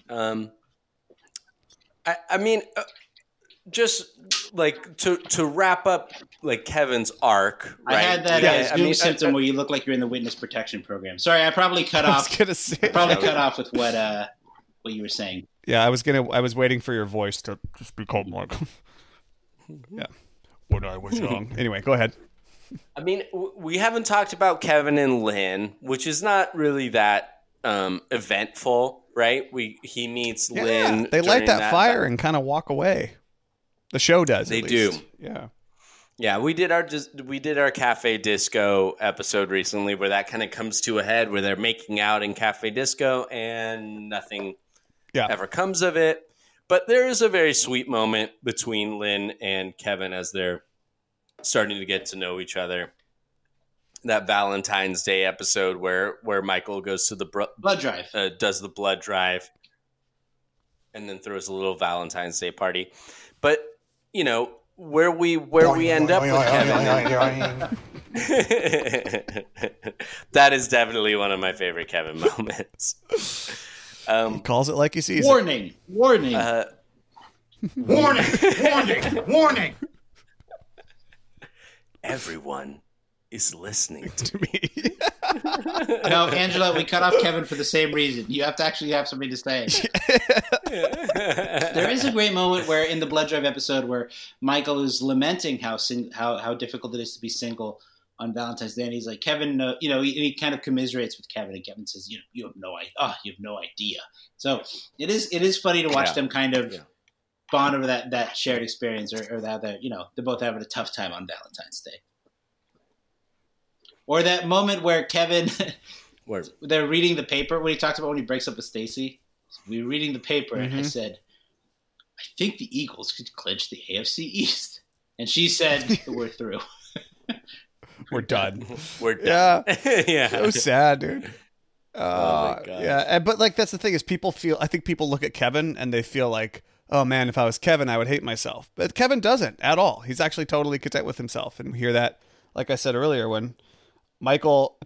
I mean, just like to wrap up like Kevin's arc. Right? I had that new symptom where you look like you're in the witness protection program. Sorry, I probably cut off. Cut off with what you were saying. Yeah, I was waiting for your voice to just be called Michael. Yeah, when I was young. Anyway, go ahead. I mean, we haven't talked about Kevin and Lynn, which is not really that eventful, right? He meets Lynn. They light that fire and kind of walk away. The show does. They do. Yeah. Yeah, we did our Cafe Disco episode recently where that kind of comes to a head where they're making out in Cafe Disco and nothing ever comes of it. But there is a very sweet moment between Lynn and Kevin as they're starting to get to know each other. That Valentine's Day episode where Michael goes to the blood drive, does the blood drive, and then throws a little Valentine's Day party. But you know where we end up with Kevin. That is definitely one of my favorite Kevin moments. He calls it like he sees it. Warning. Warning. Everyone is listening to me. No, Angela, we cut off Kevin for the same reason. You have to actually have something to say. There is a great moment where in the blood drive episode where Michael is lamenting how difficult it is to be single on Valentine's Day, and he's like, Kevin, he kind of commiserates with Kevin, and Kevin says, you have no idea. So it is funny to watch them kind of bond over that shared experience, or that they're both having a tough time on Valentine's Day. Or that moment where Kevin, they're reading the paper when he talks about when he breaks up with Stacy. We were reading the paper, and I said, I think the Eagles could clinch the AFC East. And she said, we're through. We're done. We're done. Yeah. So sad, dude. Oh my God. Yeah, but like that's the thing is I think people look at Kevin and they feel like, oh man, if I was Kevin, I would hate myself. But Kevin doesn't at all. He's actually totally content with himself. And we hear that, like I said earlier, when Michael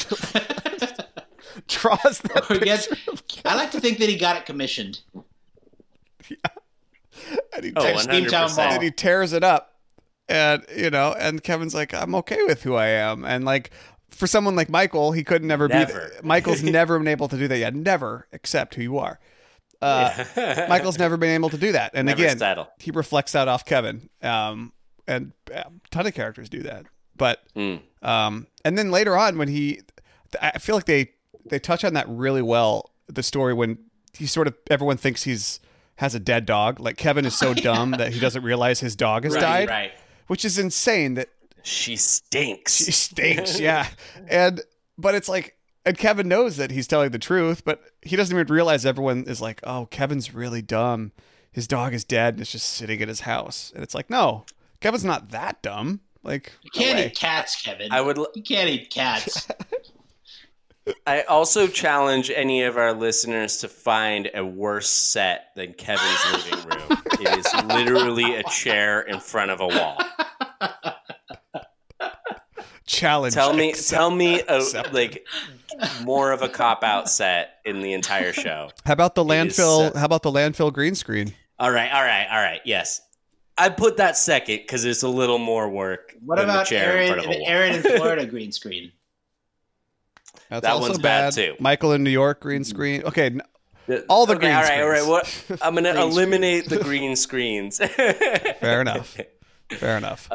draws that picture of Kevin. I like to think that he got it commissioned. Yeah. And he 100%. And he tears it up. And, and Kevin's like, I'm okay with who I am. And like, for someone like Michael, he could never be. Michael's never been able to do that yet. Never accept who you are. Michael's never been able to do that. And never again, settle. He reflects that off Kevin. And a ton of characters do that. But, and then later on when I feel like they touch on that really well. The story when he everyone thinks has a dead dog. Like Kevin is so dumb that he doesn't realize his dog has died. Right. Which is insane that she stinks. Yeah. But it's like, and Kevin knows that he's telling the truth, but he doesn't even realize everyone is like, oh, Kevin's really dumb. His dog is dead and it's just sitting at his house. And it's like, no, Kevin's not that dumb. Like, you can't eat cats, Kevin. You can't eat cats. I also challenge any of our listeners to find a worse set than Kevin's living room. It is literally a chair in front of a wall. Challenge. Tell me more of a cop-out set in the entire show. How about the landfill? How about the landfill green screen? All right. Yes. I put that second because it's a little more work. What about Aaron in Florida green screen? That's that also one's bad too. Michael in New York green screen. Okay, all the green screens. All right. I'm going to eliminate the green screens. Fair enough. Fair enough.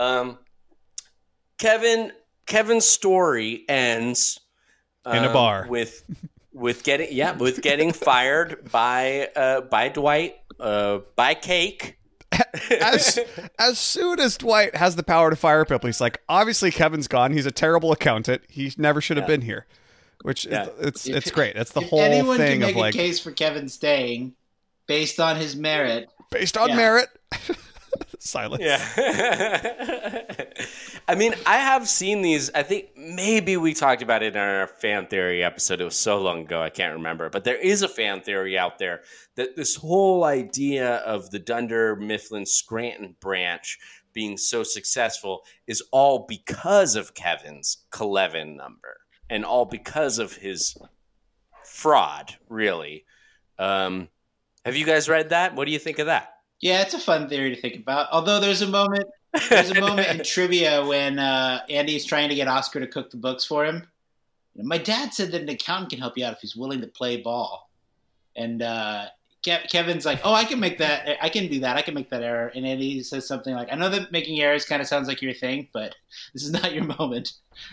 Kevin's story ends In a bar. with getting fired by Dwight, by Cake. As soon as Dwight has the power to fire people, he's like, obviously Kevin's gone. He's a terrible accountant. He never should have been here. Which it's great. It's the whole anyone thing can of make like a case for Kevin staying based on his merit. based on merit. Silence. Yeah. I mean, I have seen these. I think maybe we talked about it in our fan theory episode. It was so long ago, I can't remember. But there is a fan theory out there that this whole idea of the Dunder Mifflin Scranton branch being so successful is all because of Kevin's Clevin number and all because of his fraud, really. Have you guys read that? What do you think of that? Yeah, it's a fun theory to think about. Although there's a moment in trivia when Andy's trying to get Oscar to cook the books for him. My dad said that an accountant can help you out if he's willing to play ball. And Kevin's like, oh, I can make that. I can do that. I can make that error. And Andy says something like, I know that making errors kind of sounds like your thing, but this is not your moment.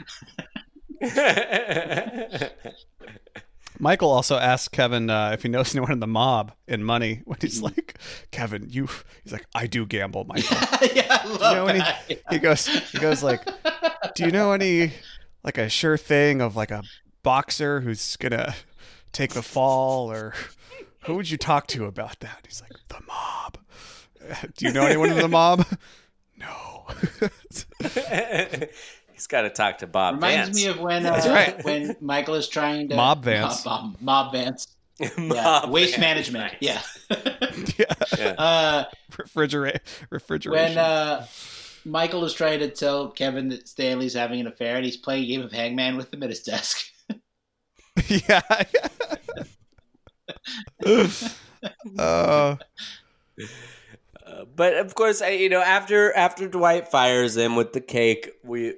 Michael also asked Kevin if he knows anyone in the mob in Money. When he's like, Kevin, he's like, I do gamble, Michael. Yeah, I love that. He goes like, do you know any like a sure thing of like a boxer who's gonna take the fall, or who would you talk to about that? He's like, the mob. Do you know anyone in the mob? No. He's got to talk to Bob Reminds Vance. me of when That's right. when Michael is trying to Mob Vance. Mob Vance. Mob Waste Vance, management. nice. Yeah. Refrigeration. When Michael is trying to tell Kevin that Stanley's having an affair, and he's playing a game of hangman with him at his desk. Yeah. But of course, after Dwight fires him with the cake,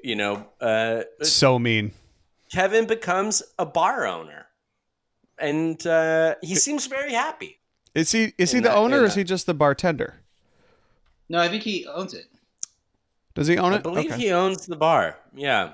So mean. Kevin becomes a bar owner, and he seems very happy. Is he the owner, or is he just the bartender? No, I think he owns it. Does he own it? I believe Okay. he owns the bar. Yeah.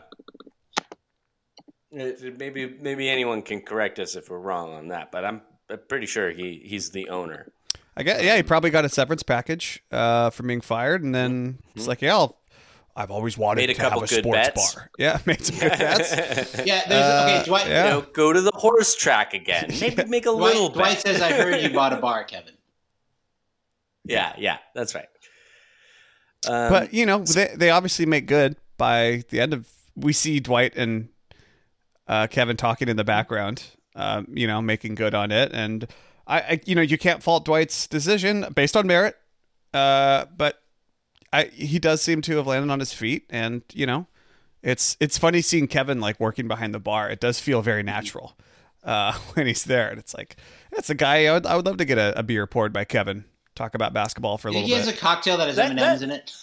Maybe anyone can correct us if we're wrong on that, but I'm pretty sure he's the owner. I guess, yeah, he probably got a severance package from being fired, and then it's like, yeah, I've always wanted Made a to have couple a good sports bets. bar. Yeah, made some good bets. Yeah, there's Dwight. yeah. Go to the horse track again. Maybe make a little Dwight bet. says, "I heard you bought a bar, Kevin." Yeah, that's right. But they obviously make good by the end of. We see Dwight and Kevin talking in the background, making good on it, and I you can't fault Dwight's decision based on merit, but he does seem to have landed on his feet, and it's funny seeing Kevin like working behind the bar. It does feel very natural when he's there, and it's like that's a guy I would love to get a beer poured by Kevin. Talk about basketball for a little He bit. has a cocktail that has M&Ms in it.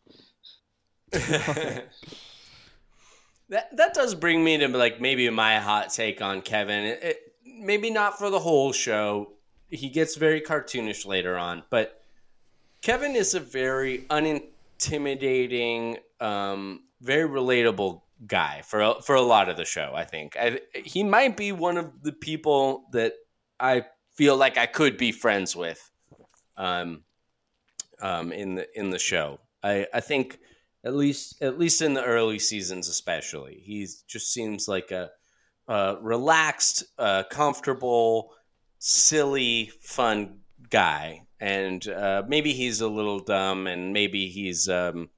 That does bring me to like maybe my hot take on Kevin. Maybe not for the whole show. He gets very cartoonish later on, but Kevin is a very unintimidating, very relatable guy for a lot of the show. I think he might be one of the people that I feel like I could be friends with, in the show. I think at least in the early seasons, especially, he just seems like a relaxed, comfortable, silly, fun guy. And maybe he's a little dumb, and maybe he's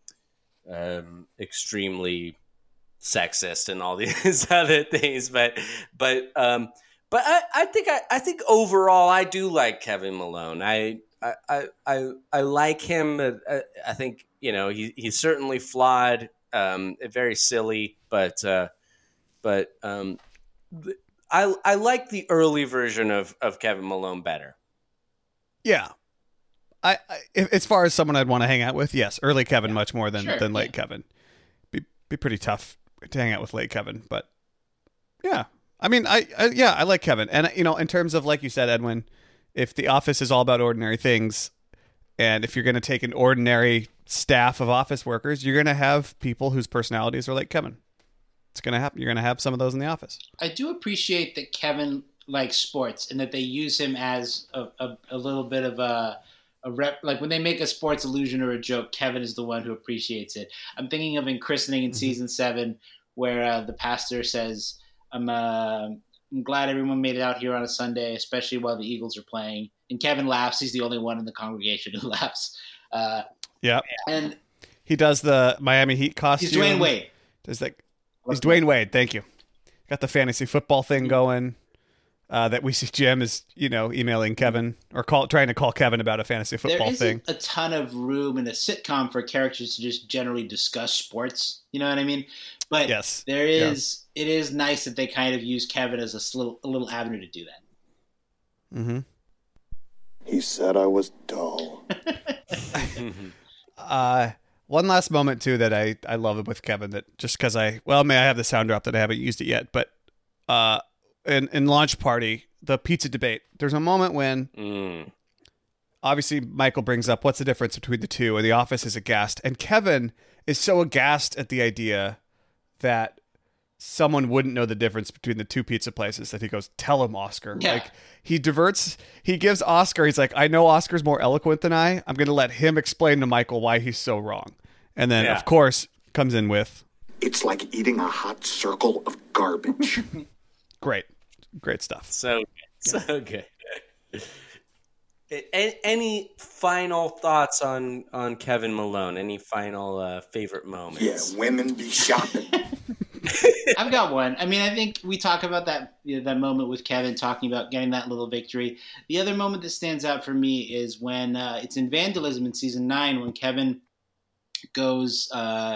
extremely sexist and all these other things. But I think overall I do like Kevin Malone. I like him. I think he's certainly flawed, very silly, but I like the early version of Kevin Malone better. Yeah. I as far as someone I'd want to hang out with, yes, early Kevin much more than late Kevin. Be pretty tough to hang out with late Kevin, but yeah. I mean, I like Kevin. And in terms of, like you said, Edwin, if The Office is all about ordinary things, and if you're going to take an ordinary staff of office workers, you're going to have people whose personalities are like Kevin. It's going to happen. You're going to have some of those in the office. I do appreciate that Kevin likes sports and that they use him as a little bit of a rep. Like when they make a sports allusion or a joke, Kevin is the one who appreciates it. I'm thinking of in Christening in season 7, where the pastor says, I'm glad everyone made it out here on a Sunday, especially while the Eagles are playing. And Kevin laughs. He's the only one in the congregation who laughs. Yeah. And he does the Miami Heat costume. he's Dwayne Wade. He's Dwayne Wade. Thank you. Got the fantasy football thing going. That we see Jim is, emailing Kevin or trying to call Kevin about a fantasy football thing. There isn't a ton of room in a sitcom for characters to just generally discuss sports. You know what I mean? But yes, there is. Yeah. It is nice that they kind of use Kevin as a little avenue to do that. Mm-hmm. He said I was dull. One last moment too that I love it with Kevin, that just because I have the sound drop that I haven't used it yet, but in Launch Party, the pizza debate, there's a moment when obviously Michael brings up what's the difference between the two, and the office is aghast, and Kevin is so aghast at the idea that someone wouldn't know the difference between the two pizza places that he goes, tell him, Oscar. Yeah. Like he gives Oscar, he's like, I know Oscar's more eloquent than I'm going to let him explain to Michael why he's so wrong. And then of course comes in with, it's like eating a hot circle of garbage. Great stuff. So good. Any final thoughts on Kevin Malone? Any final favorite moments? Yeah, women be shopping. I've got one. I mean, I think we talk about that that moment with Kevin talking about getting that little victory. The other moment that stands out for me is when it's in Vandalism in season 9 when Kevin goes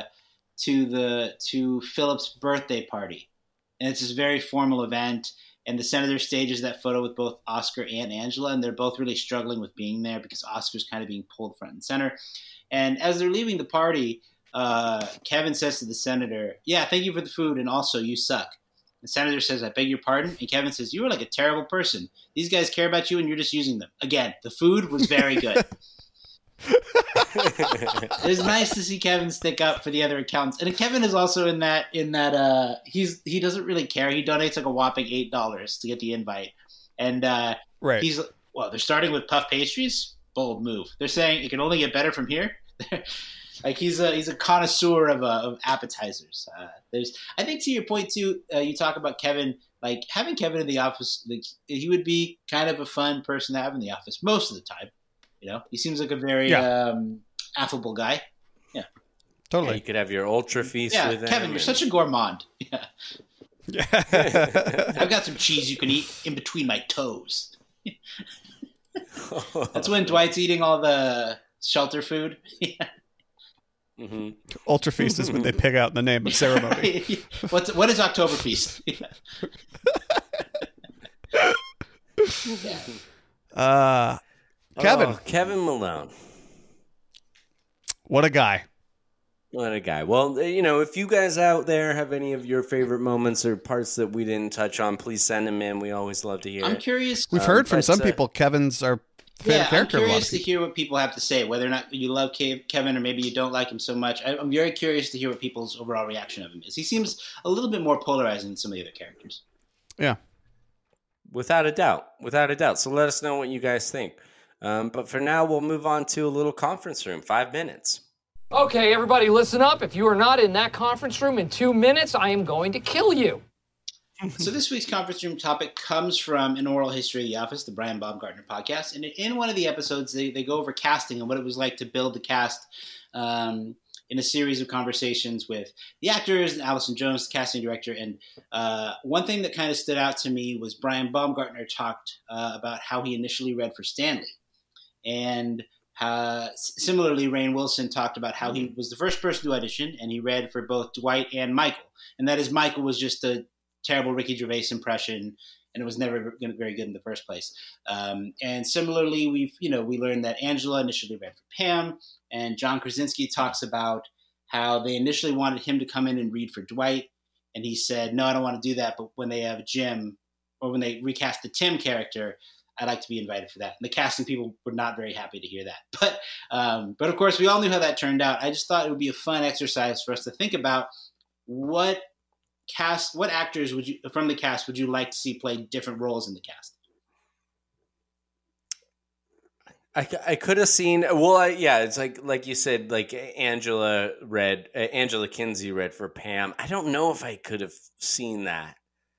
to Philip's birthday party, and it's this very formal event. And the senator stages that photo with both Oscar and Angela, and they're both really struggling with being there because Oscar's kind of being pulled front and center. And as they're leaving the party, Kevin says to the senator, yeah, thank you for the food, and also you suck. The senator says, I beg your pardon? And Kevin says, you are like a terrible person. These guys care about you and you're just using them. Again, the food was very good. It was nice to see Kevin stick up for the other accountants. And Kevin is also in that he doesn't really care. He donates like a whopping $8 to get the invite. And right. they're starting with puff pastries? Bold move. They're saying it can only get better from here? Like he's a connoisseur of appetizers. I think to your point too, you talk about Kevin, like having Kevin in the office, like he would be kind of a fun person to have in the office most of the time. He seems like a very affable guy. Yeah, totally. Yeah, you could have your ultra feast with him. Kevin, you're such a gourmand. Yeah. I've got some cheese you can eat in between my toes. That's when Dwight's eating all the shelter food. Mm-hmm. Ultra feast is when they pick out the name of ceremony. What is Oktoberfest? Kevin Malone. What a guy. What a guy. Well, if you guys out there have any of your favorite moments or parts that we didn't touch on, please send them in. We always love to hear I'm curious. We've heard from some people Kevin's our favorite character. I'm curious to hear what people have to say, whether or not you love Kevin or maybe you don't like him so much. I'm very curious to hear what people's overall reaction of him is. He seems a little bit more polarizing than some of the other characters. Yeah. Without a doubt. So let us know what you guys think. But for now, we'll move on to a little conference room. 5 minutes. Okay, everybody listen up. If you are not in that conference room in 2 minutes, I am going to kill you. So this week's conference room topic comes from An Oral History of the Office, the Brian Baumgartner podcast. And in one of the episodes, they go over casting and what it was like to build the cast in a series of conversations with the actors and Allison Jones, the casting director. And one thing that kind of stood out to me was Brian Baumgartner talked about how he initially read for Stanley. And similarly, Rainn Wilson talked about how he was the first person to audition, and he read for both Dwight and Michael. And that is, Michael was just a terrible Ricky Gervais impression, and it was never very good in the first place. And similarly, we learned that Angela initially read for Pam, and John Krasinski talks about how they initially wanted him to come in and read for Dwight, and he said, no, I don't want to do that, but when they have Jim, or when they recast the Tim character, I'd like to be invited for that. And the casting people were not very happy to hear that. But of course, we all knew how that turned out. I just thought it would be a fun exercise for us to think about what actors from the cast would you like to see play different roles in the cast? I could have seen. Well, it's like you said, like Angela Kinsey read for Pam. I don't know if I could have seen that,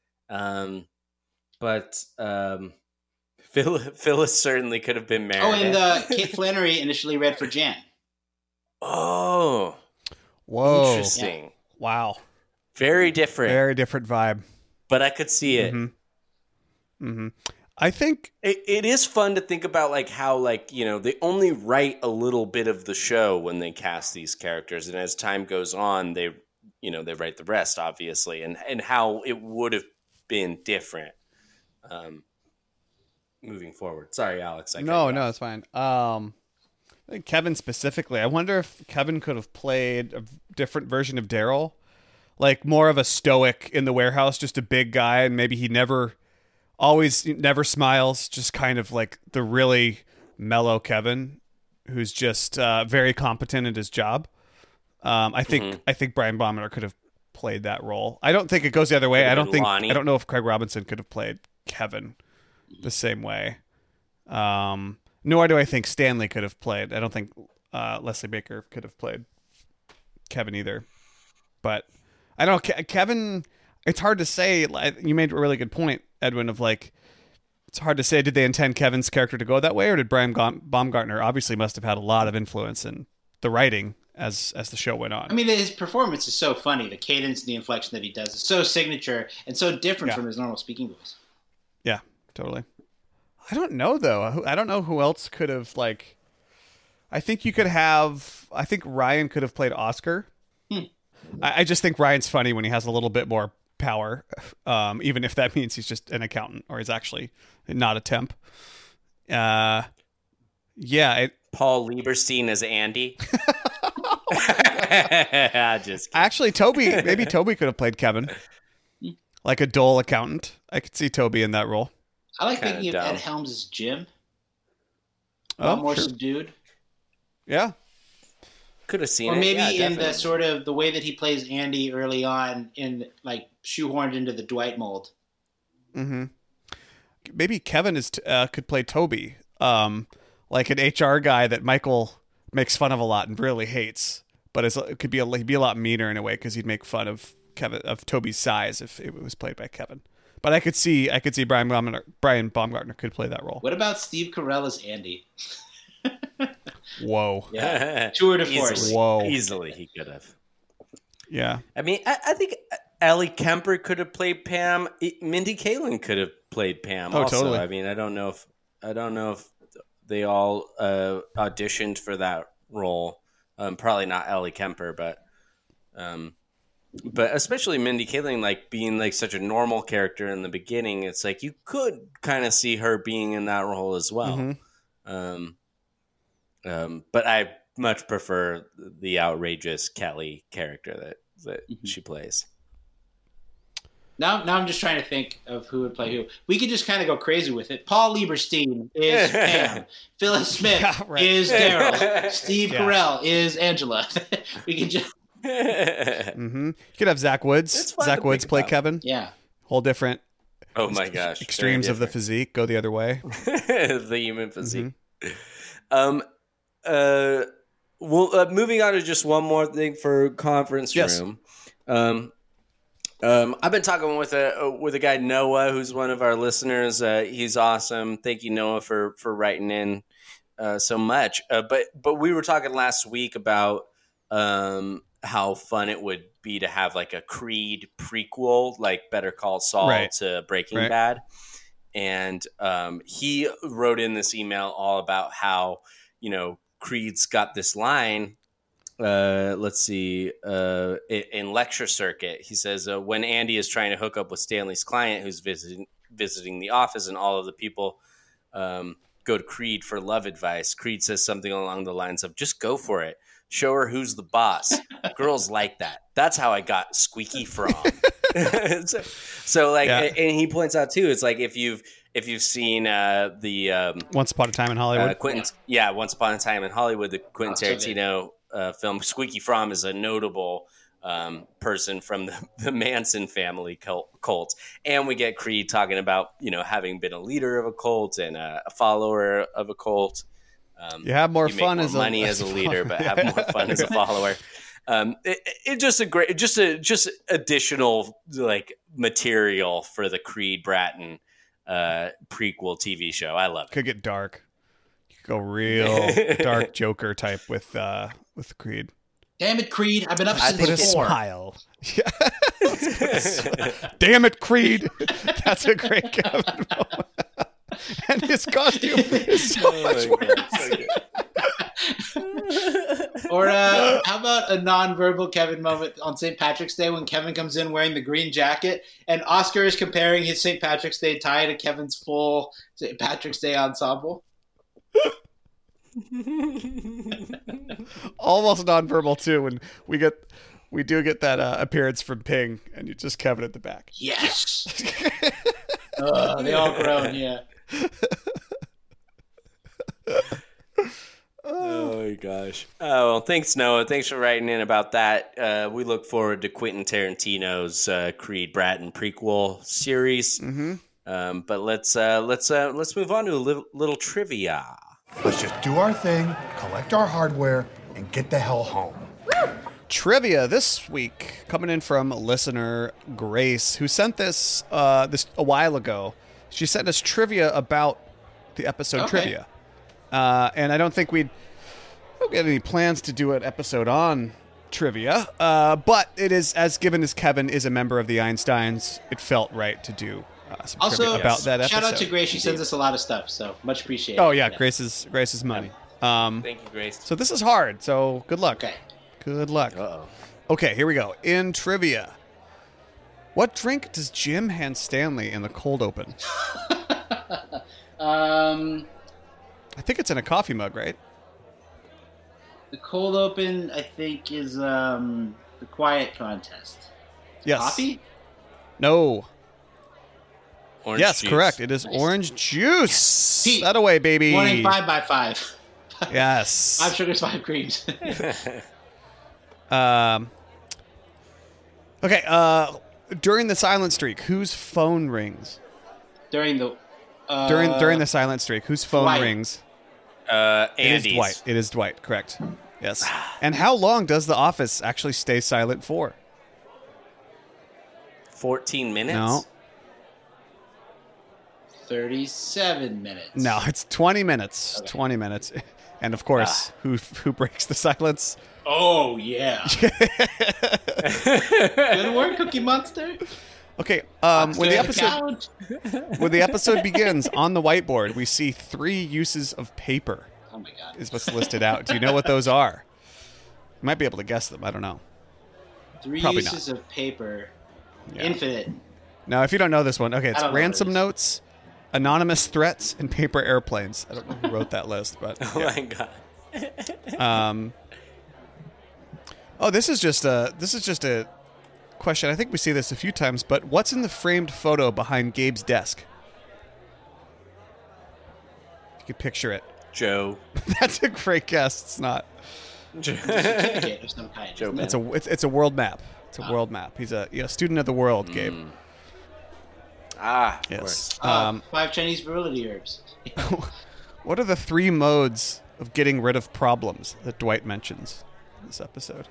but Phyllis certainly could have been Meredith. Oh, and Kate Flannery initially read for Jan. Oh, whoa, interesting! Yeah. Wow, very different vibe. But I could see it. Mm-hmm. Mm-hmm. I think it is fun to think about, like how, like, you know, they only write a little bit of the show when they cast these characters, and as time goes on, they write the rest, obviously, and how it would have been different moving forward. Sorry, Alex. No, it's fine. I think Kevin specifically. I wonder if Kevin could have played a different version of Daryl, like more of a stoic in the warehouse, just a big guy, and maybe he never smiles, just kind of like the really mellow Kevin, who's just very competent at his job. I think Brian Baumgartner could have played that role. I don't think it goes the other way. I don't know if Craig Robinson could have played Kevin the same way. Nor do I think Stanley could have played. I don't think Leslie Baker could have played Kevin either. But I don't know, Kevin. It's hard to say. You made a really good point, Edwin, of like, it's hard to say, did they intend Kevin's character to go that way, or did Brian Baumgartner obviously must have had a lot of influence in the writing as the show went on? I mean, his performance is so funny. The cadence and the inflection that he does is so signature and so different from his normal speaking voice. Yeah, totally. I don't know, though. I don't know who else could have, like, I think Ryan could have played Oscar. I just think Ryan's funny when he has a little bit more power, even if that means he's just an accountant or he's actually not a temp. Paul Lieberstein as Andy. Actually, maybe Toby could have played Kevin, like a dull accountant. I could see Toby in that role. I like thinking of Ed Helms as Jim. A lot more subdued. Yeah. Could have seen or it. Maybe in the sort of the way that he plays Andy early on, in like shoehorned into the Dwight mold. Mm-hmm. Maybe Kevin could play Toby, like an HR guy that Michael makes fun of a lot and really hates, but he'd be a lot meaner in a way because he'd make fun of Toby's size if it was played by Kevin. But I could see Brian Baumgartner could play that role. What about Steve Carell as Andy? Whoa. Yeah. Tour de force. Whoa. Easily he could have. Yeah. I mean, I think Ellie Kemper could have played Pam. Mindy Kaling could have played Pam. Oh, also. Totally. I mean, I don't know if they all auditioned for that role. Probably not Ellie Kemper, but especially Mindy Kaling, like being like such a normal character in the beginning, it's like you could kind of see her being in that role as well. Mm-hmm. But I much prefer the outrageous Kelly character that she plays. Now I'm just trying to think of who would play who. We could just kind of go crazy with it. Paul Lieberstein is Pam. Phyllis Smith is Daryl. Steve Carell is Angela. We can just... Mm-hmm. You could have Zach Woods. Zach Woods play Kevin. Yeah. Whole different. Oh my gosh. Extremes of the physique go the other way. The human physique. Mm-hmm. Moving on to just one more thing for conference room. I've been talking with a guy, Noah, who's one of our listeners. He's awesome. Thank you, Noah, for writing in so much. But we were talking last week about how fun it would be to have like a Creed prequel, like Better Call Saul to Breaking Bad. And he wrote in this email all about how, Creed's got this line. Let's see. In Lecture Circuit, he says, when Andy is trying to hook up with Stanley's client who's visiting the office and all of the people go to Creed for love advice, Creed says something along the lines of, just go for it. Show her who's the boss. Girls like that. That's how I got Squeaky Frog. And he points out too, it's like if if you've seen the Once Upon a Time in Hollywood. Once Upon a Time in Hollywood, the Quentin Tarantino film. Squeaky Fromm is a notable person from the Manson family cult, and we get Creed talking about having been a leader of a cult and a follower of a cult. You have more fun as money as a leader, but have more fun as a follower. It just a great, just additional like material for the Creed Bratton prequel TV show. I love it. Could get dark. You could go real dark Joker type with Creed. Damn it, Creed! I've been up since 4. Smile. Damn it, Creed! That's a great Kevin moment. And his costume is so much worse. Or how about a non-verbal Kevin moment on St. Patrick's Day when Kevin comes in wearing the green jacket and Oscar is comparing his St. Patrick's Day tie to Kevin's full St. Patrick's Day ensemble? Almost non-verbal too when we do get that appearance from Ping and you just Kevin at the back. Yes. They all groan, yeah. Oh my gosh. Oh, well, thanks, Noah. Thanks for writing in about that. We look forward to Quentin Tarantino's Creed Bratton prequel series. Mm-hmm. But let's move on to a little trivia. Let's just do our thing, collect our hardware, and get the hell home. Trivia this week coming in from listener Grace, who sent this a while ago. She sent us trivia about the episode trivia. And I don't think we don't get any plans to do an episode on trivia. But it is, as given as Kevin is a member of the Einsteins, it felt right to do some trivia about that episode. Shout out to Grace. She sends us a lot of stuff, so much appreciated. Oh, yeah. Grace's money. Thank you, Grace. So this is hard, so good luck. Okay. Good luck. Uh-oh. Okay, here we go. In trivia, what drink does Jim hand Stanley in the cold open? I think it's in a coffee mug, right? The cold open, I think, is the quiet contest. Yes. Coffee? No. Orange yes, juice. correct. It is orange juice. Pete, That away, baby. Morning 5x5. Yes. 5 sugars, 5 creams. Okay. During the silent streak, whose phone rings? During the During the silent streak, whose phone Dwight. rings? Andy's. It is Dwight. It is Dwight. Correct. Yes. And how long does the office actually stay silent for? 14 minutes? No. 37 minutes. No, it's 20 minutes. Okay. 20 minutes. And of course, who breaks the silence? Oh, yeah. Good work, Cookie Monster. Okay, when the episode begins, on the whiteboard, we see 3 uses of paper. Oh my god. Is what's listed out. Do you know what those are? You might be able to guess them. I don't know. 3 Probably uses not. of paper. Yeah. Infinite. Now, if you don't know this one, okay, it's I don't know ransom what it is. notes, anonymous threats, and paper airplanes. I don't know who wrote that list, but Oh my god. this is just a question. I think we see this a few times, but what's in the framed photo behind Gabe's desk? If you could picture it. Joe. That's a great guess. It's not. Certificate of some kind. Joe isn't it? It's a world map. It's a world map. He's a student of the world, Gabe. Of Yes. course. 5 Chinese virility herbs. What are the 3 modes of getting rid of problems that Dwight mentions in this episode?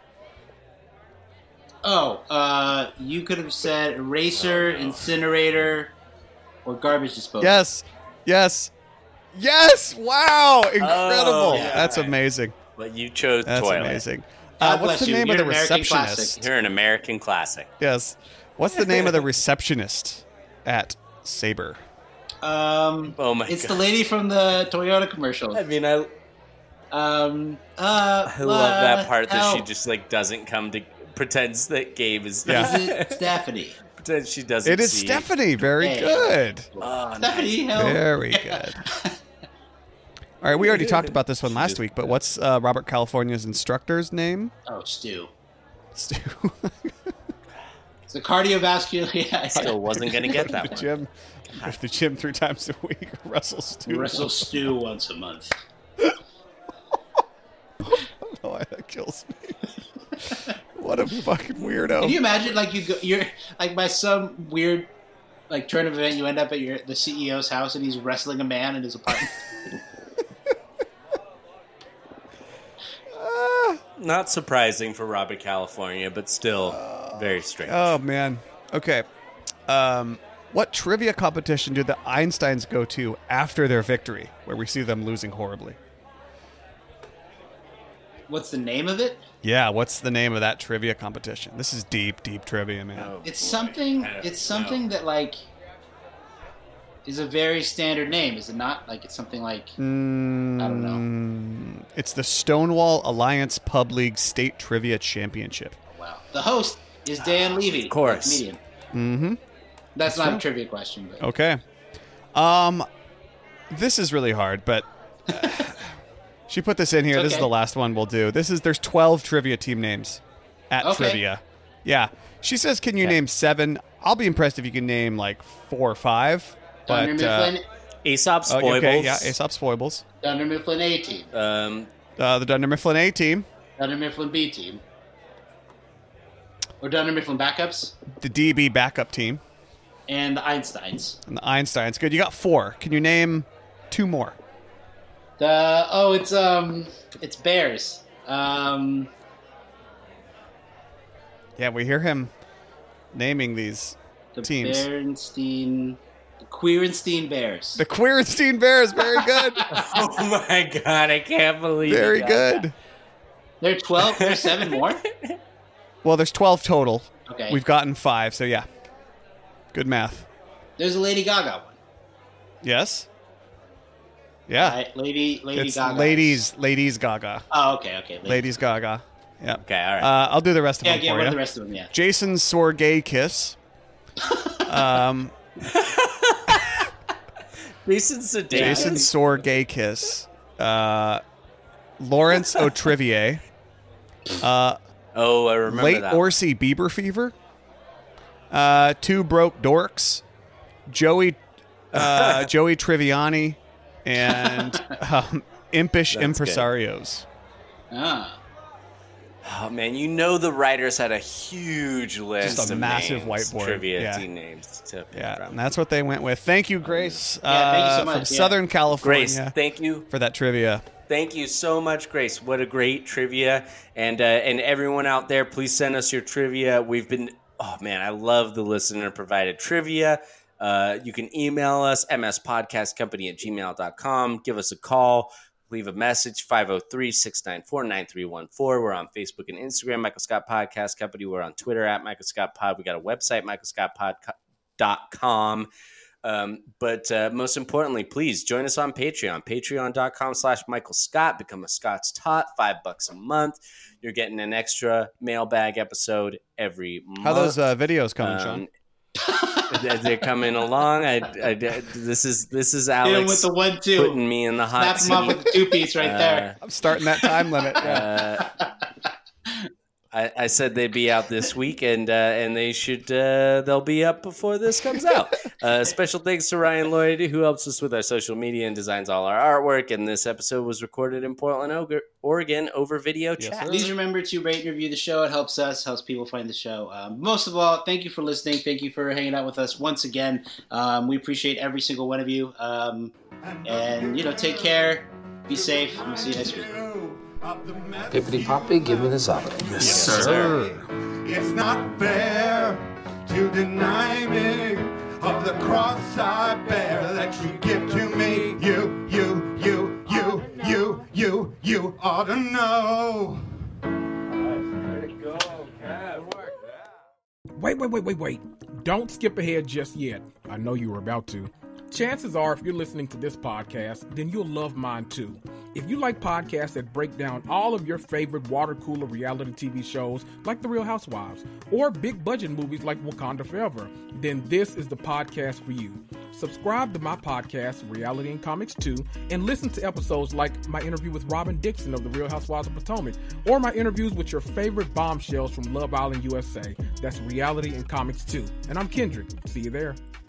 Oh, you could have said eraser, incinerator, or garbage disposal. Yes. Wow! Incredible. yeah. That's amazing. But you chose That's toilet. amazing. God What's bless the you. name You're of the an American receptionist? classic. You're an American classic. Yes. What's the name of the receptionist at Sabre? Oh my It's god. the lady from the Toyota commercial. I mean, I love that part that she just like doesn't come to pretends that Gabe is. Yeah. Is it Stephanie? Pretends she doesn't. It is see. Stephanie. Very Hey. good. Oh, Stephanie, hell. Very good. All right, we already talked about this one last week, but what's Robert California's instructor's name? Oh, Stu. Stu. It's a cardiovascular. Yeah, Still wasn't gonna get that one. Jim Go to the gym 3 times a week. Wrestle stew. Wrestle stew once a month. Oh, that kills me. What a fucking weirdo. Can you imagine, like, you're like by some weird, like, turn of event, you end up at the CEO's house and he's wrestling a man in his apartment? Not surprising for Robert California, but still very strange. Oh, man. Okay. What trivia competition do the Einsteins go to after their victory, where we see them losing horribly? What's the name of it? Yeah, what's the name of that trivia competition? This is deep, deep trivia, man. Oh, It's boy. something. I don't It's something know. that, like, is a very standard name, is it not? Like, it's something like I don't know. It's the Stonewall Alliance Pub League State Trivia Championship. Wow. The host is Dan Levy, Of course. the comedian. Mm-hmm. That's not a trivia question, but Okay. This is really hard, but she put this in here. This is Okay. the last one we'll do. There's 12 trivia team names at Okay. trivia. Yeah. She says, can you name 7? I'll be impressed if you can name like 4 or 5. Dunder But Mifflin, Aesop's Foibles. okay, yeah, Aesop's Foibles. Dunder Mifflin A team, The Dunder Mifflin A team, Dunder Mifflin B team, or Dunder Mifflin backups, the DB backup team, and the Einsteins. and the Einsteins. Good. You got 4. Can you name 2 more? It's Bears. Yeah, we hear him naming these The teams. Berenstein, the Queerenstein Bears. The Queerenstein Bears. Very good. Oh my god, I can't believe Very you got good. that. There are 12. There's 7 more. Well, there's 12 total. Okay. We've gotten 5, so yeah. Good math. There's a Lady Gaga one. Yes? Yeah. Right? Lady It's Gaga. Ladies Gaga. Oh, okay. Ladies Gaga. Yeah. Okay, all right. I'll do the rest of Yeah, them yeah. for What are you. the rest of them? Yeah. Jason Sorgakis. Jason Sudeikis. Jason Sorgakis. Lawrence O'Trivier. Oh, I remember Late that. Orsi Bieber Fever. 2 Broke Dorks. Joey Triviani. And Impish That's good. Impresarios. Ah. Oh man, you know the writers had a huge list Just a of massive names, whiteboard. trivia Yeah. team names to pick Yeah, from. and that's what they went with. Thank you, Grace, Yeah, thank you so from much, yeah. Southern California, Grace, thank you. for that trivia. Thank you so much, Grace. What a great trivia. And everyone out there, please send us your trivia. Oh man, I love the listener provided trivia. You can email us, mspodcastcompany@gmail.com. Give us a call. Leave a message, 503-694-9314. We're on Facebook and Instagram, Michael Scott Podcast Company. We're on Twitter at Michael Scott Pod. We got a website, michaelscottpod.com. But most importantly, please join us on Patreon, patreon.com/Michael Scott. Become a Scott's Tot, $5 a month. You're getting an extra mailbag episode every month. How those videos coming, Sean? They're coming along. This is Hit him Alex with the 1-2. putting me in the hot Snap him up seat. with the 2-piece right there. I'm starting that time limit. Yeah. I said they'd be out this week, and they should. They'll be up before this comes out. Special thanks to Ryan Lloyd, who helps us with our social media and designs all our artwork. And this episode was recorded in Portland, Oregon, over video chat. Please remember to rate and review the show. It helps us, helps people find the show. Most of all, thank you for listening. Thank you for hanging out with us once again. We appreciate every single one of you. And, take care. Be safe. And we'll see you next week. Pippity Poppy, give me the zombie. Yes, sir. It's not fair to deny me of the cross I bear that you give to me. You ought to know. Wait. Don't skip ahead just yet. I know you were about to. Chances are, if you're listening to this podcast, then you'll love mine too. If you like podcasts that break down all of your favorite water cooler reality TV shows like The Real Housewives, or big budget movies like Wakanda Forever, then this is the podcast for you. Subscribe to my podcast, Reality and Comics 2, and listen to episodes like my interview with Robin Dixon of The Real Housewives of Potomac, or my interviews with your favorite bombshells from Love Island USA. That's Reality and Comics 2. And I'm Kendrick. See you there.